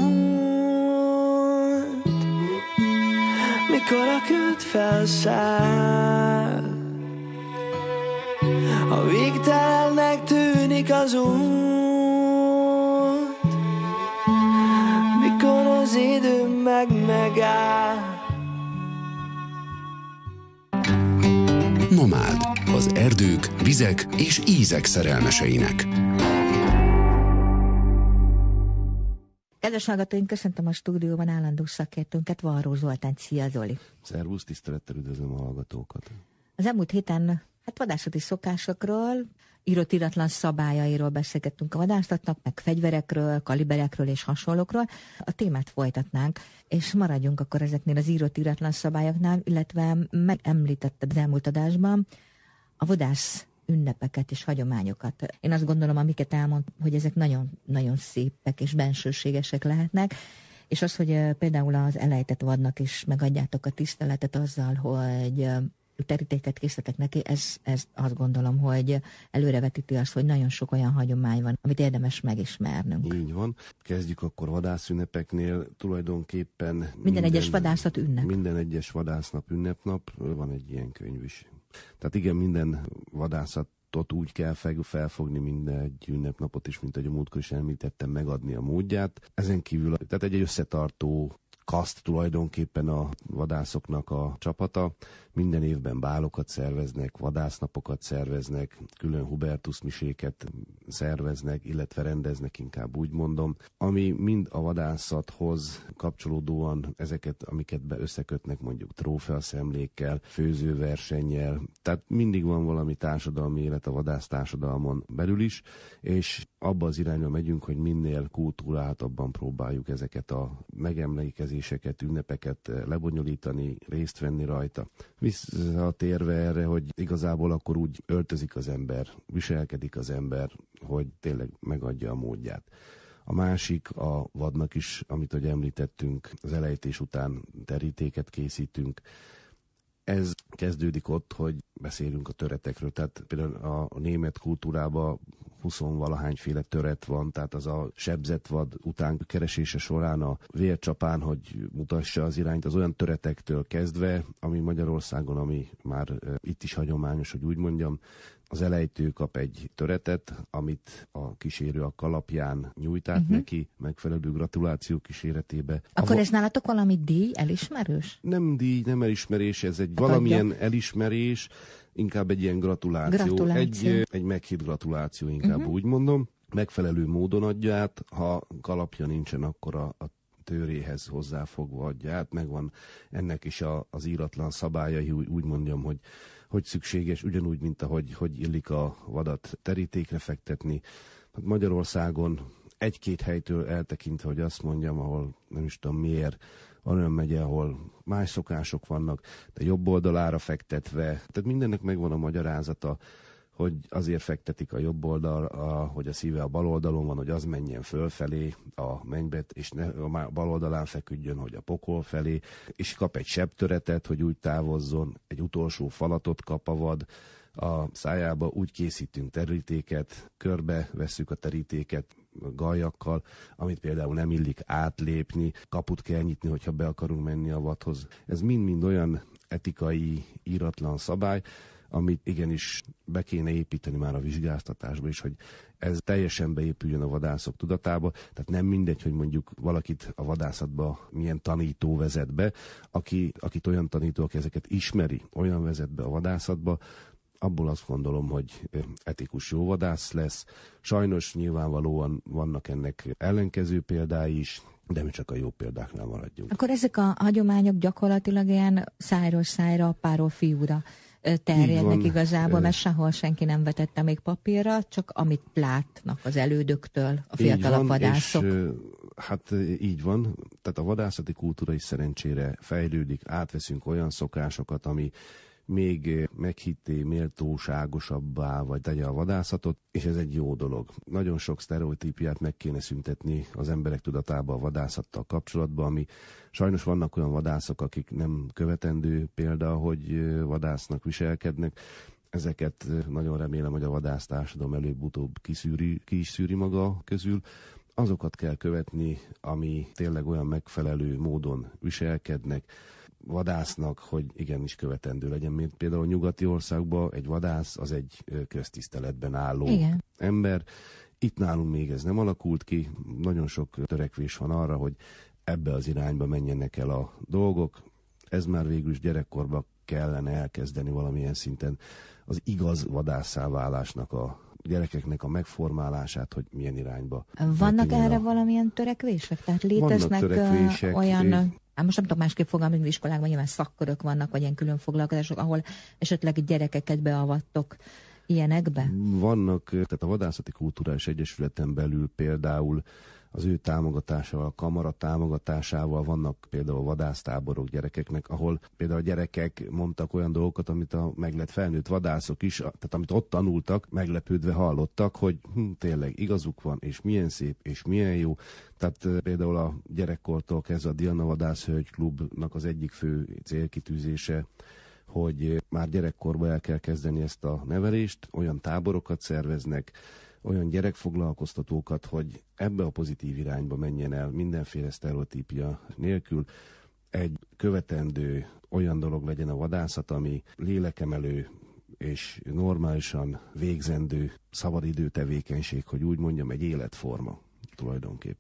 mikor a köd felszáll, ha végtelennek tűnik az út, mikor az idő meg megáll. Nomád, az erdők, vizek és ízek szerelmeseinek. Kedves hallgatóink, köszöntöm a stúdióban állandó szakértőnket, Varró Zoltánt. Szia, Zoli! Szervusz, tisztelettel üdvözlöm a hallgatókat! Az elmúlt héten hát vadászati szokásokról, írott íratlan szabályairól beszélgettünk a vadászatnak, meg fegyverekről, kaliberekről és hasonlókról. A témát folytatnánk, és maradjunk akkor ezeknél az írott íratlan szabályoknál, illetve megemlítetted az elmúlt adásban a vadász ünnepeket és hagyományokat. Én azt gondolom, amiket elmond, hogy ezek nagyon-nagyon szépek és bensőségesek lehetnek, és az, hogy például az elejtett vadnak is megadjátok a tiszteletet azzal, hogy terítéket készítetek neki, ez, ez azt gondolom, hogy előrevetíti azt, hogy nagyon sok olyan hagyomány van, amit érdemes megismernünk. Így van. Kezdjük akkor vadászünnepeknél. Tulajdonképpen minden, minden egyes vadászat ünnep. Minden egyes vadásznap ünnepnap, van egy ilyen könyv is. Tehát igen, minden vadászatot úgy kell felfogni, minden egy ünnepnapot is, mint ahogy a múltkor is említettem, megadni a módját. Ezen kívül tehát egy összetartó kaszt tulajdonképpen a vadászoknak a csapata. Minden évben bálokat szerveznek, vadásznapokat szerveznek, külön hubertusmiséket szerveznek, illetve rendeznek, inkább úgy mondom, ami mind a vadászathoz kapcsolódóan ezeket, amiket be összekötnek mondjuk trófeaszemlékkel, főzőversennyel, tehát mindig van valami társadalmi élet a vadásztársadalmon belül is, és abba az irányba megyünk, hogy minél kultúráltabban próbáljuk ezeket a megemlékezéseket, ünnepeket lebonyolítani, részt venni rajta. Visszatérve erre, hogy igazából akkor úgy öltözik az ember, viselkedik az ember, hogy tényleg megadja a módját. A másik a vadnak is, amit hogy említettünk, az elejtés után terítéket készítünk. Ez kezdődik ott, hogy beszélünk a töretekről, tehát például a, a német kultúrában huszonvalahányféle töret van, tehát az a sebzett vad után keresése során a vércsapán, hogy mutassa az irányt, az olyan töretektől kezdve, ami Magyarországon, ami már e, itt is hagyományos, hogy úgy mondjam, az elejtő kap egy töretet, amit a kísérő a kalapján nyújt át uh-huh. neki, megfelelő gratuláció kíséretébe. Akkor a... ez nálatok valami díj, elismerős? Nem díj, nem elismerés, ez egy hát valamilyen adja. Elismerés, inkább egy ilyen gratuláció. gratuláció. Egy, egy meghitt gratuláció, inkább uh-huh. úgy mondom. Megfelelő módon adja át, ha kalapja nincsen, akkor a, a tőréhez hozzáfogva adja át. Megvan ennek is a, az íratlan szabályai, úgy, úgy mondjam, hogy hogy szükséges, ugyanúgy, mint ahogy hogy illik a vadat terítékre fektetni. Hát Magyarországon egy-két helytől eltekintve, hogy azt mondjam, ahol nem is tudom miért, van olyan megye, ahol más szokások vannak, de jobb oldalára fektetve. Tehát mindennek megvan a magyarázata, hogy azért fektetik a jobb oldalra, hogy a szíve a bal oldalon van, hogy az menjen fölfelé a mennybe, és ne a bal oldalán feküdjön, hogy a pokol felé, és kap egy sebtöretet, hogy úgy távozzon, egy utolsó falatot kap a vad a szájába, úgy készítünk terítéket, körbe vesszük a terítéket galjakkal, amit például nem illik átlépni, kaput kell nyitni, hogyha be akarunk menni a vadhoz. Ez mind-mind olyan etikai, íratlan szabály, amit igenis be kéne építeni már a vizsgáztatásba is, hogy ez teljesen beépüljön a vadászok tudatába. Tehát nem mindegy, hogy mondjuk valakit a vadászatba milyen tanító vezet be, aki, akit olyan tanító, aki ezeket ismeri, olyan vezet be a vadászatba, abból azt gondolom, hogy etikus jó vadász lesz. Sajnos nyilvánvalóan vannak ennek ellenkező példái is, de mi csak a jó példáknál maradjunk. Akkor ezek a hagyományok gyakorlatilag ilyen szájról szájra, apáról fiúra terjednek igazából, mert sehol senki nem vetette még papírra, csak amit látnak az elődöktől a fiatalabb vadászok. És, hát így van, tehát a vadászati kultúra is szerencsére fejlődik, átveszünk olyan szokásokat, ami még meghitté, méltóságosabbá, vagy tegye a vadászatot, és ez egy jó dolog. Nagyon sok sztereotípiát meg kéne szüntetni az emberek tudatába a vadászattal kapcsolatban, ami sajnos vannak olyan vadászok, akik nem követendő példa, hogy vadásznak viselkednek. Ezeket nagyon remélem, hogy a vadásztársadalom előbb-utóbb kiszűri, ki is szűri maga közül. Azokat kell követni, ami tényleg olyan megfelelő módon viselkednek, vadásznak, hogy igenis követendő legyen, mint például nyugati országban egy vadász az egy köztiszteletben álló Igen. ember. Itt nálunk még ez nem alakult ki, nagyon sok törekvés van arra, hogy ebbe az irányba menjenek el a dolgok. Ez már végül is gyerekkorban kellene elkezdeni valamilyen szinten az igaz vadásszá válásnak a gyerekeknek a megformálását, hogy milyen irányba. Vannak erre a... valamilyen törekvések? Tehát léteznek törekvések, olyan... É... Hát most nem tudom másképp fogalmazni, hogy iskolákban nyilván szakkörök vannak, vagy ilyen külön foglalkozások, ahol esetleg gyerekeket beavattok ilyenekbe? Vannak, tehát a Vadászati Kulturális Egyesületen belül például az ő támogatásával, a kamara támogatásával vannak például vadásztáborok gyerekeknek, ahol például a gyerekek mondtak olyan dolgokat, amit a meglett felnőtt vadászok is, tehát amit ott tanultak, meglepődve hallottak, hogy hm, tényleg igazuk van, és milyen szép, és milyen jó. Tehát például a gyerekkortól kezdve a Diana Vadász Hölgy Klubnak az egyik fő célkitűzése, hogy már gyerekkorban el kell kezdeni ezt a nevelést, olyan táborokat szerveznek, olyan gyerekfoglalkoztatókat, hogy ebbe a pozitív irányba menjen el mindenféle sztereotípia nélkül. Egy követendő olyan dolog legyen a vadászat, ami lélekemelő és normálisan végzendő szabadidő tevékenység, hogy úgy mondjam, egy életforma tulajdonképpen.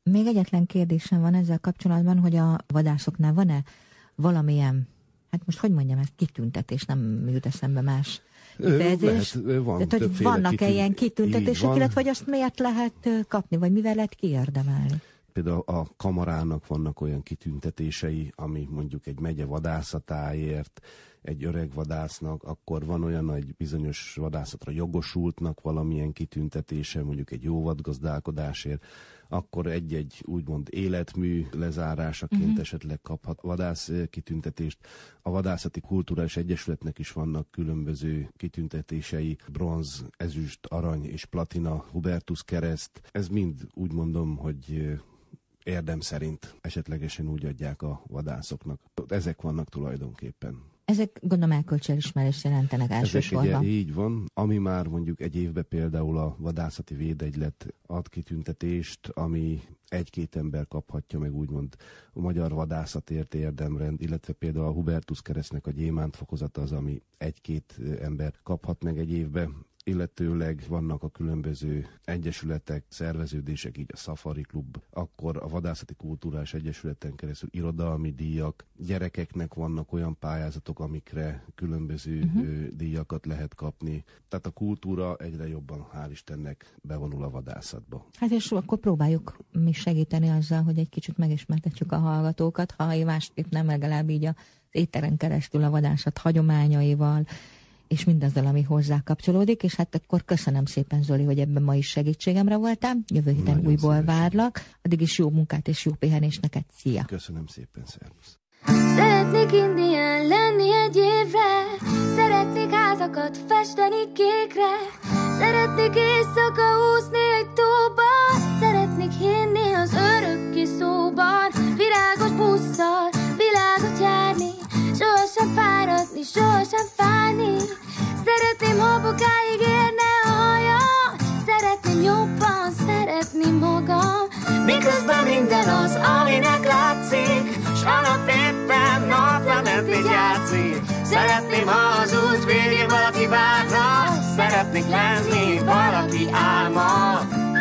Még egyetlen kérdésem van ezzel kapcsolatban, hogy a vadászoknál van-e valamilyen, hát most hogy mondjam ezt, kitüntetés, nem jut eszembe más kifejezés. Van, tehát, hogy vannak-e kitünt... ilyen kitüntetések, illetve hogy azt miért lehet kapni, vagy mivel lehet kiérdemelni? Például a kamarának vannak olyan kitüntetései, ami mondjuk egy megye vadászatáért, egy öreg vadásznak, akkor van olyan, hogy bizonyos vadászatra jogosultnak valamilyen kitüntetése, mondjuk egy jó vadgazdálkodásért, akkor egy-egy úgymond életmű lezárásaként uh-huh. esetleg kaphat vadász kitüntetést. A Vadászati Kulturális Egyesületnek is vannak különböző kitüntetései, bronz, ezüst, arany és platina, Hubertus kereszt. Ez mind úgy mondom, hogy érdem szerint esetlegesen úgy adják a vadászoknak. Ezek vannak tulajdonképpen. Ezek gondolom elkölcsi elismerést jelentenek elsősorban. Ezek ugye így van, ami már mondjuk egy évben például a Vadászati Védegylet ad kitüntetést, ami egy-két ember kaphatja meg úgymond a magyar vadászatért érdemrend, illetve például a Hubertus keresztnek a gyémánt fokozata az, ami egy-két ember kaphat meg egy évben. Illetőleg vannak a különböző egyesületek, szerveződések, így a Safari Klub, akkor a Vadászati Kulturális Egyesületen keresztül irodalmi díjak, gyerekeknek vannak olyan pályázatok, amikre különböző uh-huh. díjakat lehet kapni. Tehát a kultúra egyre jobban, hál' Istennek, bevonul a vadászatba. Hát és akkor próbáljuk mi segíteni azzal, hogy egy kicsit megismertetjük a hallgatókat, ha másképp nem, legalább így az éteren keresztül a vadászat hagyományaival, és mindazzal, ami hozzá kapcsolódik, és hát akkor köszönöm szépen, Zoli, hogy ebben ma is segítségemre voltál. Jövő héten nagyon újból szívesen várlak. Addig is jó munkát és jó pihenést neked. Szia! Köszönöm szépen, szervusz! Szeretnék indián lenni egy évre, szeretnék házakat festeni kékre, szeretnék éjszaka úszni egy tóba, szeretnék hinni az örökké szóban, virágos busszal, világot járni, sohasem fáradni, sohasem fájni. Szeretném, ha bokáig érne a hajam, szeretném jobban szeretni magam, miközben minden az, aminek látszik, s a nap éppen naplementet játszik. Szeretném, ha az út végén valaki várna, szeretnék lenni valaki álma.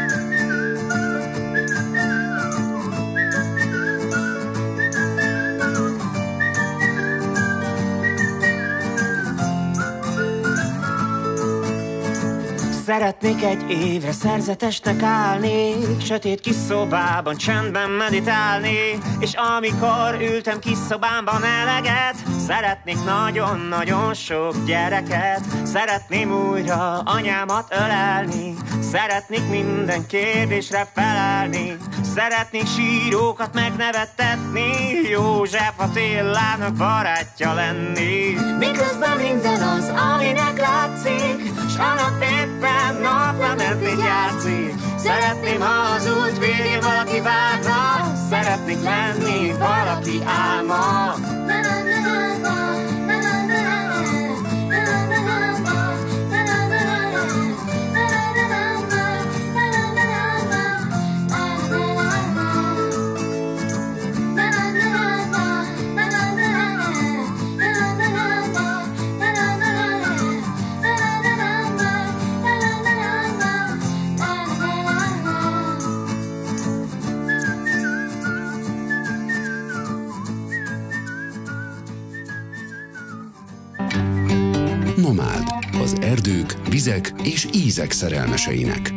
Szeretnék egy évre szerzetesnek állni, sötét kis szobában csendben meditálni, és amikor ültem kis szobámban eleget, szeretnék nagyon-nagyon sok gyereket. Szeretném újra anyámat ölelni, szeretnék minden kérdésre felelni, szeretnék sírókat megnevettetni, József Attilának barátja lenni. Miközben minden az, aminek látszik, s a nap éppen naplementet játszik. Szeretném, ha az út végén valaki várna, szeretnék lenni valaki álma. Nomád, az erdők, vizek és ízek szerelmeseinek.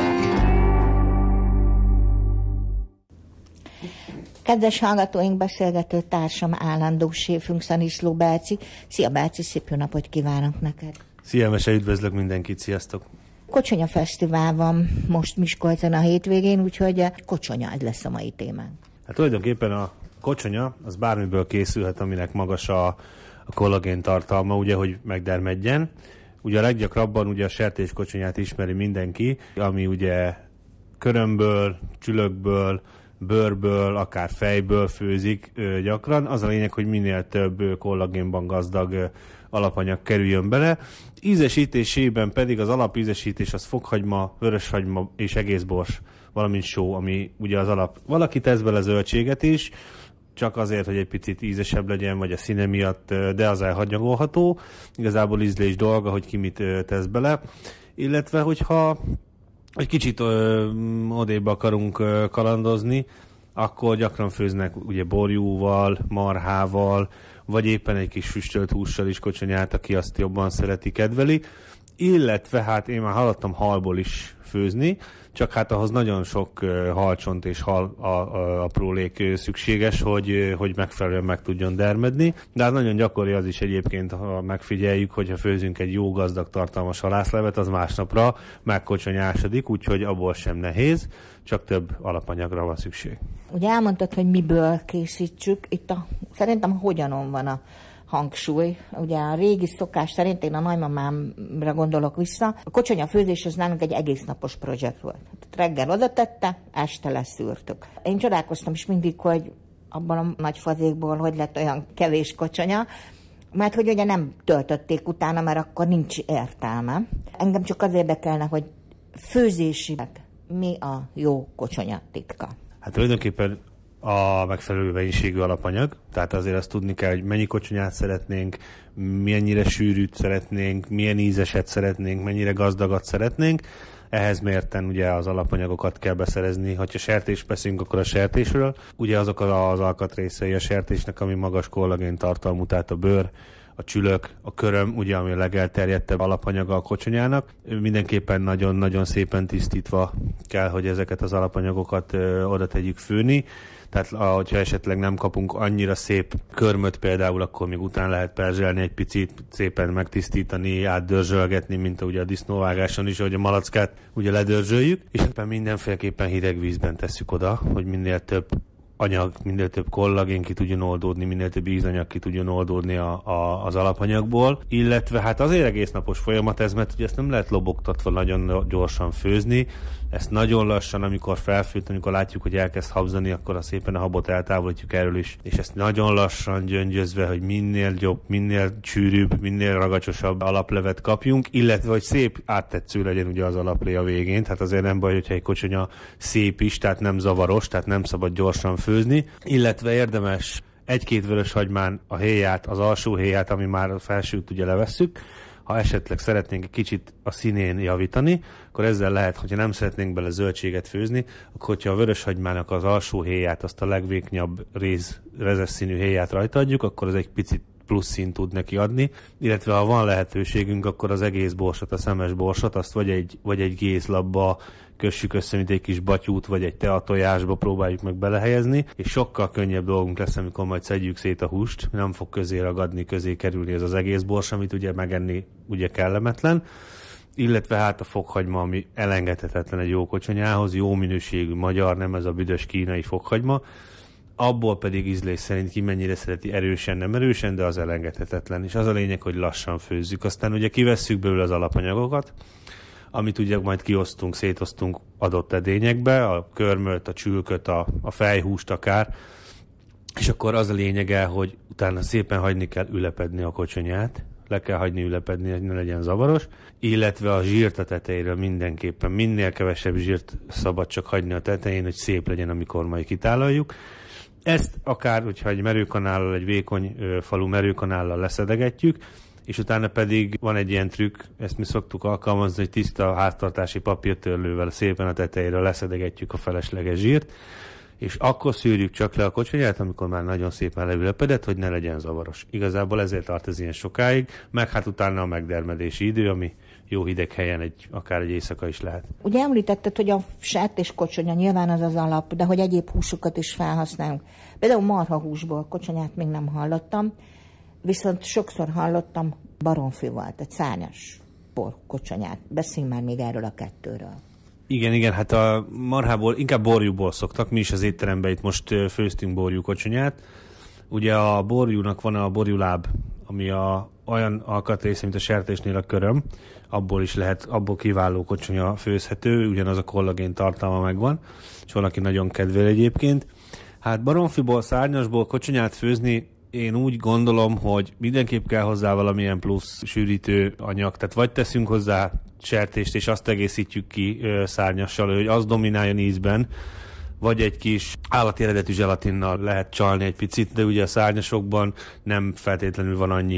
Kedves hallgatóink, beszélgető társam, állandó séfünk, Szaniszló Bálci. Szia Bálci, szép jó napot kívánok neked! Szia Mese, üdvözlök mindenkit, sziasztok! Kocsonya Fesztivál van most Miskolcon a hétvégén, úgyhogy kocsonya, ez lesz a mai témánk. Hát tulajdonképpen a kocsonya az bármiből készülhet, aminek magas a, a kollagén tartalma, ugye, hogy megdermedjen. Ugye a leggyakrabban ugye a sertéskocsonyát ismeri mindenki, ami ugye körömből, csülökből, bőrből, akár fejből főzik ö, gyakran. Az a lényeg, hogy minél több ö, kollagénban gazdag ö, alapanyag kerüljön bele. Ízesítésében pedig az alapízesítés az fokhagyma, vöröshagyma és egészbors, valamint só, ami ugye az alap. Valaki tesz bele zöldséget is, csak azért, hogy egy picit ízesebb legyen, vagy a színe miatt, de az elhanyagolható. Igazából ízlés dolga, hogy ki mit tesz bele. Illetve, hogyha egy kicsit ö, odébb akarunk ö, kalandozni, akkor gyakran főznek ugye borjúval, marhával, vagy éppen egy kis füstölt hússal is kocsonyát, aki azt jobban szereti, kedveli. Illetve hát én már hallottam halból is főzni, csak hát ahhoz nagyon sok uh, halcsont és hal a, a, aprólék uh, szükséges, hogy, uh, hogy megfelelően meg tudjon dermedni. De hát nagyon gyakori az is egyébként, ha megfigyeljük, hogyha főzünk egy jó gazdag tartalmas halászlevet, az másnapra megkocsonyásodik, úgyhogy abból sem nehéz, csak több alapanyagra van szükség. Ugye elmondtad, hogy miből készítsük, itt a, szerintem hogyanon van a hangsúly. Ugye a régi szokás szerint, én a nagymamámra gondolok vissza, a kocsonya főzés az nálunk egy egész napos projekt volt. Reggel oda tette, este leszűrtük. Én csodálkoztam is mindig, hogy abban a nagy fazékból hogy lett olyan kevés kocsonya, mert hogy ugye nem töltötték utána, mert akkor nincs értelme. Engem csak az érdekelne, hogy főzésileg mi a jó kocsonya titka? Hát tulajdonképpen a megfelelő mennyiségű alapanyag, tehát azért azt tudni kell, hogy mennyi kocsonyát szeretnénk, mennyire sűrűt szeretnénk, milyen ízeset szeretnénk, mennyire gazdagat szeretnénk. Ehhez mérten ugye az alapanyagokat kell beszerezni. Ha sertést beszélünk, akkor a sertésről. Ugye azok az alkatrészei a sertésnek, ami magas kollagén tartalmú, tehát a bőr, a csülök, a köröm, ugye, ami a legelterjedtebb alapanyaga a kocsonyának. Mindenképpen nagyon-nagyon szépen tisztítva kell, hogy ezeket az alapanyagokat ö, oda tegyük főni. Tehát ha esetleg nem kapunk annyira szép körmöt például, akkor még után lehet perzselni egy picit, szépen megtisztítani, átdörzsölgetni, mint ugye a disznóvágáson is, hogy a malackát ugye ledörzsöljük, és ebben mindenféleképpen hideg vízben tesszük oda, hogy minél több anyag, minél több kollagén ki tudjon oldódni, minél több ízanyag ki tudjon oldódni a, a, az alapanyagból, illetve hát azért egész napos folyamat ez, mert ugye ezt nem lehet lobogtatva nagyon gyorsan főzni, ezt nagyon lassan, amikor felfőtt, amikor látjuk, hogy elkezd habzani, akkor a szépen a habot eltávolítjuk erről is, és ezt nagyon lassan gyöngyözve, hogy minél jobb, minél csűrűbb, minél ragacsosabb alaplevet kapjunk, illetve hogy szép áttetsző legyen ugye az alaplé a végén, tehát azért nem baj, hogyha egy kocsonya szép is, tehát nem zavaros, tehát nem szabad gyorsan főzni, illetve érdemes egy-két vörös hagymán a héját, az alsó héját, ami már felsőt ugye levesszük. Ha esetleg szeretnénk egy kicsit a színén javítani, akkor ezzel lehet, hogyha nem szeretnénk bele zöldséget főzni, akkor hogyha a vöröshagymának az alsó héját, azt a legvékonyabb réz, rezes színű héját rajta adjuk, akkor az egy picit plusz színt tud neki adni, illetve ha van lehetőségünk, akkor az egész borsot, a szemes borsot, azt vagy egy, vagy egy gézlapba kössük össze, mint egy kis batyút, vagy egy teatojásba próbáljuk meg belehelyezni, és sokkal könnyebb dolgunk lesz, amikor majd szedjük szét a húst, nem fog közé ragadni, közé kerülni ez az egész bors, amit ugye megenni ugye kellemetlen, illetve hát a fokhagyma, ami elengedhetetlen egy jó kocsonyához, jó minőségű magyar, nem ez a büdös kínai fokhagyma, abból pedig ízlés szerint ki mennyire szereti erősen, nem erősen, de az elengedhetetlen, és az a lényeg, hogy lassan főzzük. Aztán ugye kivesszük belőle az alapanyagokat, amit ugye majd kiosztunk, szétosztunk adott edényekbe, a körmöt, a csülköt, a, a fejhúst akár, és akkor az a lényege, hogy utána szépen hagyni kell ülepedni a kocsonyát, le kell hagyni ülepedni, hogy ne legyen zavaros, illetve a zsírt a tetejéről mindenképpen, minél kevesebb zsírt szabad csak hagyni a tetején, hogy szép legyen, amikor majd kitálaljuk. Ezt akár, hogyha egy merőkanállal, egy vékony ö, falu merőkanállal leszedegetjük, és utána pedig van egy ilyen trükk, ezt mi szoktuk alkalmazni, hogy tiszta háztartási papírtörlővel szépen a tetejéről leszedegetjük a felesleges zsírt, és akkor szűrjük csak le a kocsonyát, amikor már nagyon szépen leülepedett, hogy ne legyen zavaros. Igazából ezért tart ez ilyen sokáig, meg hát utána a megdermedési idő, ami jó hideg helyen egy, akár egy éjszaka is lehet. Ugye említetted, hogy a sertés kocsonya nyilván az az alap, de hogy egyéb húsokat is felhasználunk. Például marhahúsból kocsonyát még nem hallottam, viszont sokszor hallottam baromfival, tehát szárnyas kocsonyát. Beszéljünk már még erről a kettőről. Igen, igen, hát a marhából, inkább borjúból szoktak. Mi is az étteremben itt most főztünk borjú kocsonyát. Ugye a borjúnak van a borjuláb, ami a, olyan alkatrész, mint a sertésnél a köröm. Abból is lehet, abból kiváló kocsonya főzhető, ugyanaz a kollagén tartalma megvan, és valaki nagyon kedvel egyébként. Hát baromfiból, szárnyasból kocsonyát főzni, én úgy gondolom, hogy mindenképp kell hozzá valamilyen plusz sűrítő anyag, tehát vagy teszünk hozzá sertést, és azt egészítjük ki ö, szárnyassal, hogy az domináljon ízben, vagy egy kis állati eredetű zselatinnal lehet csalni egy picit, de ugye a szárnyasokban nem feltétlenül van annyi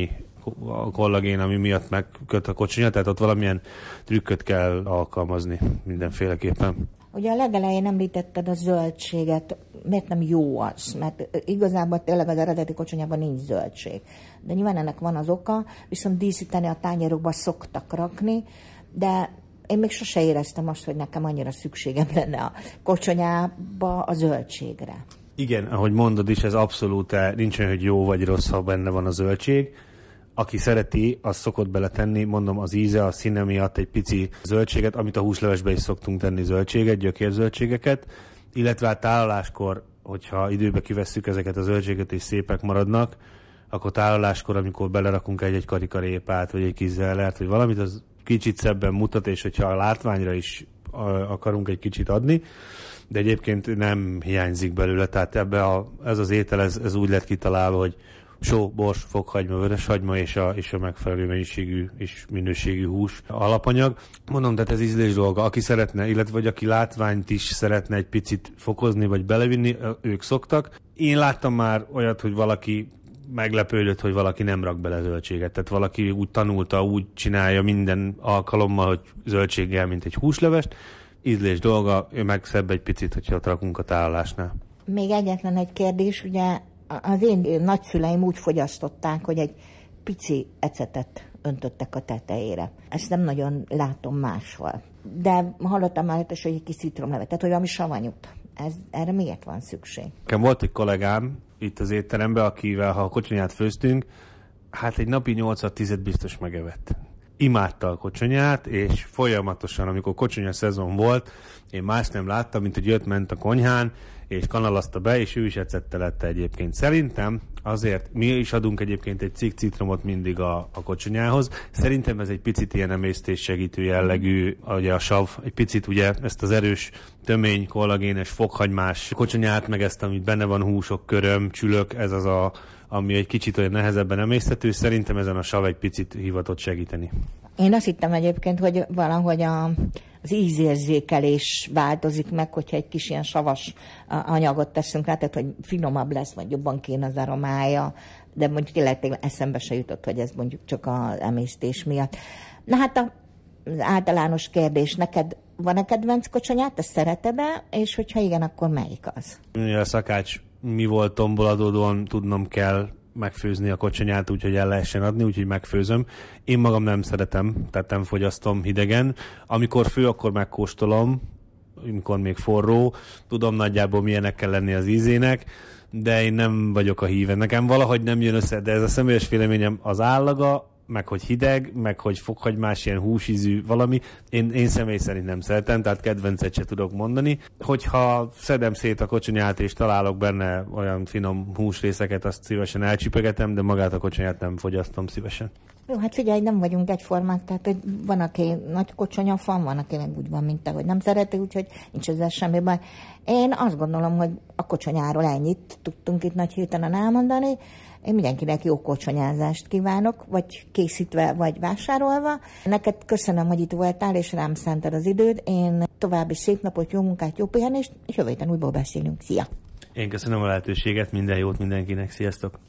a kollagén, ami miatt megköt a kocsonya, tehát ott valamilyen trükköt kell alkalmazni mindenféleképpen. Ugye a legelején említetted a zöldséget, miért nem jó az? Mert igazából tényleg az eredeti kocsonyában nincs zöldség. De nyilván ennek van az oka, viszont díszíteni a tányérokba szoktak rakni, de én még sose éreztem azt, hogy nekem annyira szükségem lenne a kocsonyába a zöldségre. Igen, ahogy mondod is, ez abszolút nincs olyan, hogy jó vagy rossz, ha benne van a zöldség. Aki szereti, az szokott beletenni, mondom, az íze, a színe miatt egy pici zöldséget, amit a húslevesbe is szoktunk tenni zöldséget, gyökérzöldségeket, illetve hát tálaláskor, hogyha időbe kivesszük ezeket a zöldséget és szépek maradnak, akkor tálaláskor, amikor belerakunk egy-egy karikarépát, vagy egy kis zellert, vagy valamit, az kicsit szebben mutat, és hogyha a látványra is akarunk egy kicsit adni, de egyébként nem hiányzik belőle, tehát ebbe a, ez az étel, ez, ez úgy lett kitalálva, hogy só, bors, fokhagyma, vöröshagyma és a, és a megfelelő mennyiségű és minőségű hús alapanyag. Mondom, tehát ez ízlés dolga. Aki szeretne, illetve vagy aki látványt is szeretne egy picit fokozni, vagy belevinni, ők szoktak. Én láttam már olyat, hogy valaki meglepődött, hogy valaki nem rak bele zöldséget. Tehát valaki úgy tanulta, úgy csinálja minden alkalommal, hogy zöldséggel, mint egy húslevest. Ízlés dolga, ő meg szebb egy picit, hogyha ott rakunk a tálalásnál. Még egyetlen egy kérdés, ugye az én nagyszüleim úgy fogyasztották, hogy egy pici ecetet öntöttek a tetejére. Ezt nem nagyon látom máshol. De hallottam már, hogy egy kis citromlevet, tehát hogy valami savanyút. Ez, erre miért van szükség? Nekem volt egy kollégám itt az étteremben, akivel, ha a kocsonyát főztünk, hát egy napi nyolcat-tízet biztos megevett. Imádta a kocsonyát, és folyamatosan, amikor kocsonya szezon volt, én más nem láttam, mint hogy jött-ment a konyhán, és kanalazta be, és ő is ecettel lette egyébként. Szerintem azért mi is adunk egyébként egy cikk citromot mindig a, a kocsonyához. Szerintem ez egy picit ilyen emésztés segítő jellegű, ugye a sav, egy picit ugye ezt az erős, tömény, kollagénes, fokhagymás kocsonyát, meg ezt, amit benne van húsok, köröm, csülök, ez az a, ami egy kicsit olyan nehezebben emészthető, szerintem ezen a sav egy picit hivatott segíteni. Én azt hittem egyébként, hogy valahogy a, az ízérzékelés változik meg, hogyha egy kis ilyen savas anyagot teszünk rá, tehát hogy finomabb lesz, vagy jobban kéne az aromája, de mondjuk tényleg eszembe se jutott, hogy ez mondjuk csak az emésztés miatt. Na hát a, az általános kérdés, neked van-e kedvenc kocsonyát, ezt szereted-e, és hogyha igen, akkor melyik az? A szakács mi voltomból adódóan tudnom kell megfőzni a kocsonyát, úgyhogy el lehessen adni, úgyhogy megfőzöm. Én magam nem szeretem, tehát nem fogyasztom hidegen. Amikor fő, akkor megkóstolom, amikor még forró. Tudom nagyjából milyenek kell lenni az ízének, de én nem vagyok a híve. Nekem valahogy nem jön össze, de ez a személyes véleményem az állaga, meg hogy hideg, meg hogy fokhagymás, ilyen húsízű valami. Én, én személy szerint nem szeretem, tehát kedvencet se tudok mondani. Hogyha szedem szét a kocsonyát és találok benne olyan finom húsrészeket, azt szívesen elcsipegetem, de magát a kocsonyát nem fogyasztom szívesen. Jó, hát figyelj, nem vagyunk egyformák, tehát hogy van, aki nagy kocsonya fan, van, aki meg úgy van, mint te, hogy nem szereti, úgyhogy nincs ezzel semmi baj. Én azt gondolom, hogy a kocsonyáról ennyit tudtunk itt nagy hirtelen elmondani. Én mindenkinek jó kocsonyázást kívánok, vagy készítve, vagy vásárolva. Neked köszönöm, hogy itt voltál, és rám szántad az időd. Én további szép napot, jó munkát, jó pihenést, és jövő héten újból beszélünk. Szia! Én köszönöm a lehetőséget, minden jót mindenkinek, sziasztok!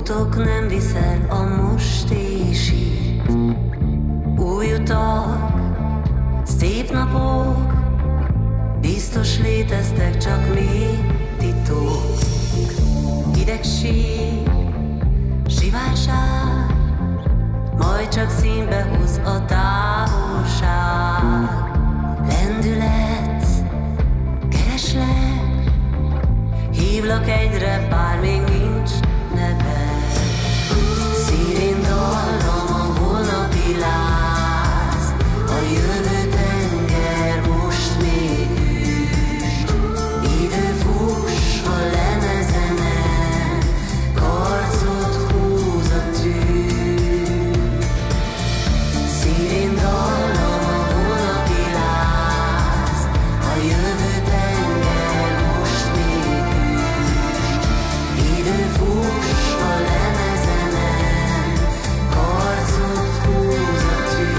utok nem viszel a most és itt. Új utak, szép napok, biztos léteztek, csak még titok. Hidegség, sivárság, majd csak színbe hoz a távolság. Lendület, kereslek, hívlak egyre, bár még nincs neve. Szírén dallam a holnapi láz, a jövő tenger most még üst. Idő fuss a lemezemen, karcot húz a tűz. Szírén dallam a holnapi láz, a jövő tenger most még üst. Idő fuss a lemezemen, karcot húz a tűz.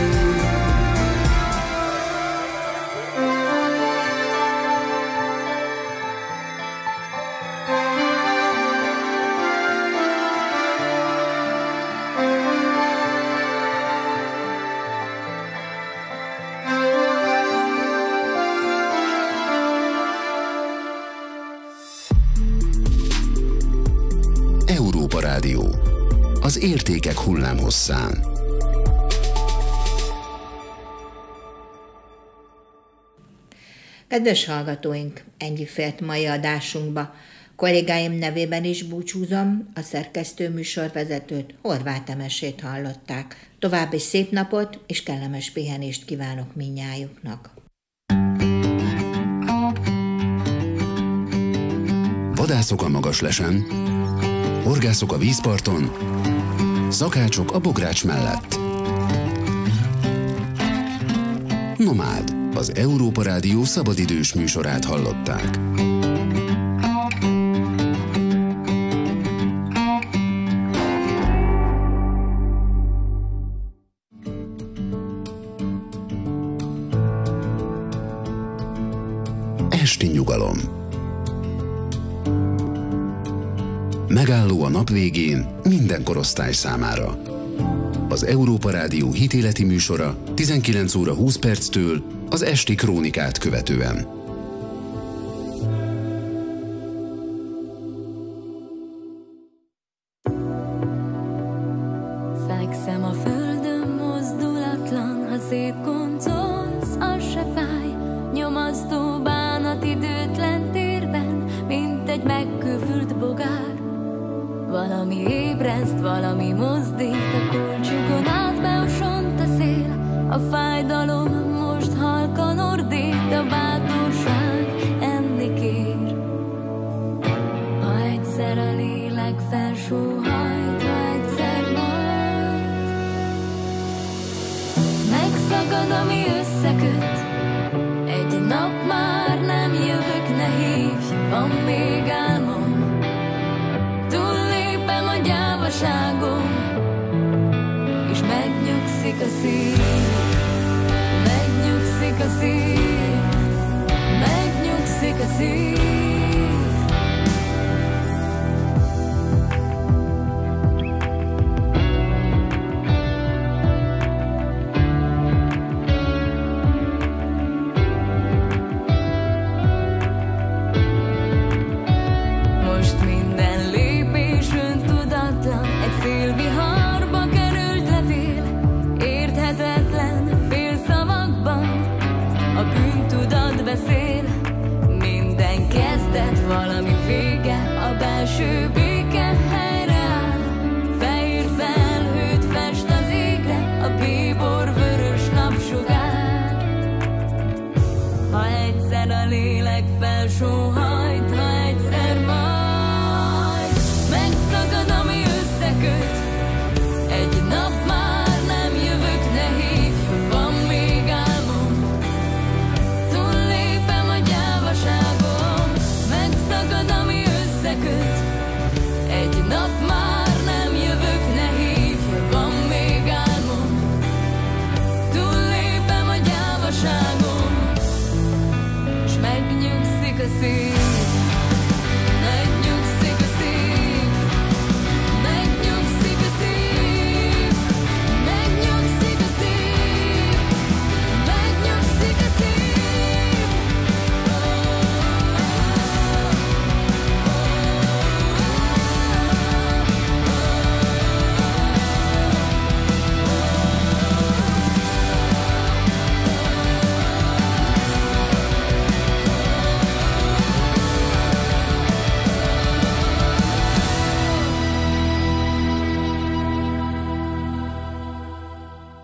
Európa Rádió. Az értékek hullámhosszán. Kedves hallgatóink, ennyi fért mai adásunkba. Kollégáim nevében is búcsúzom, a szerkesztő műsorvezetőt, Horváth Emesét hallották. További szép napot és kellemes pihenést kívánok mindnyájuknak. Vadászok a Magaslesen, horgászok a vízparton, szakácsok a bogrács mellett. Nomád, az Európa Rádió szabadidős műsorát hallották. Esti nyugalom. Megálló a nap végén minden korosztály számára. Az Európa Rádió hitéleti műsora tizenkilenc óra húsz perctől az esti krónikát követően. Fekszem a földön mozdulatlan, ha szétgoncolsz, az se fáj. Nyomasztó bánat időtlen térben, mint egy megkövült bogár. Valami ébreszt, valami mozdít, a kulcsukon át beosont a szél. A fájdalom most halkan ordít, a bátorság enni kér. Ha egyszer a lélek felsóhajt, ha egyszer majd megszakad, ami összeköt, egy nap már nem jövök, ne hívj, van még álmom. Túllépem a gyávaságom, és megnyugszik a szív, megnyugszik a szív, megnyugszik a szív.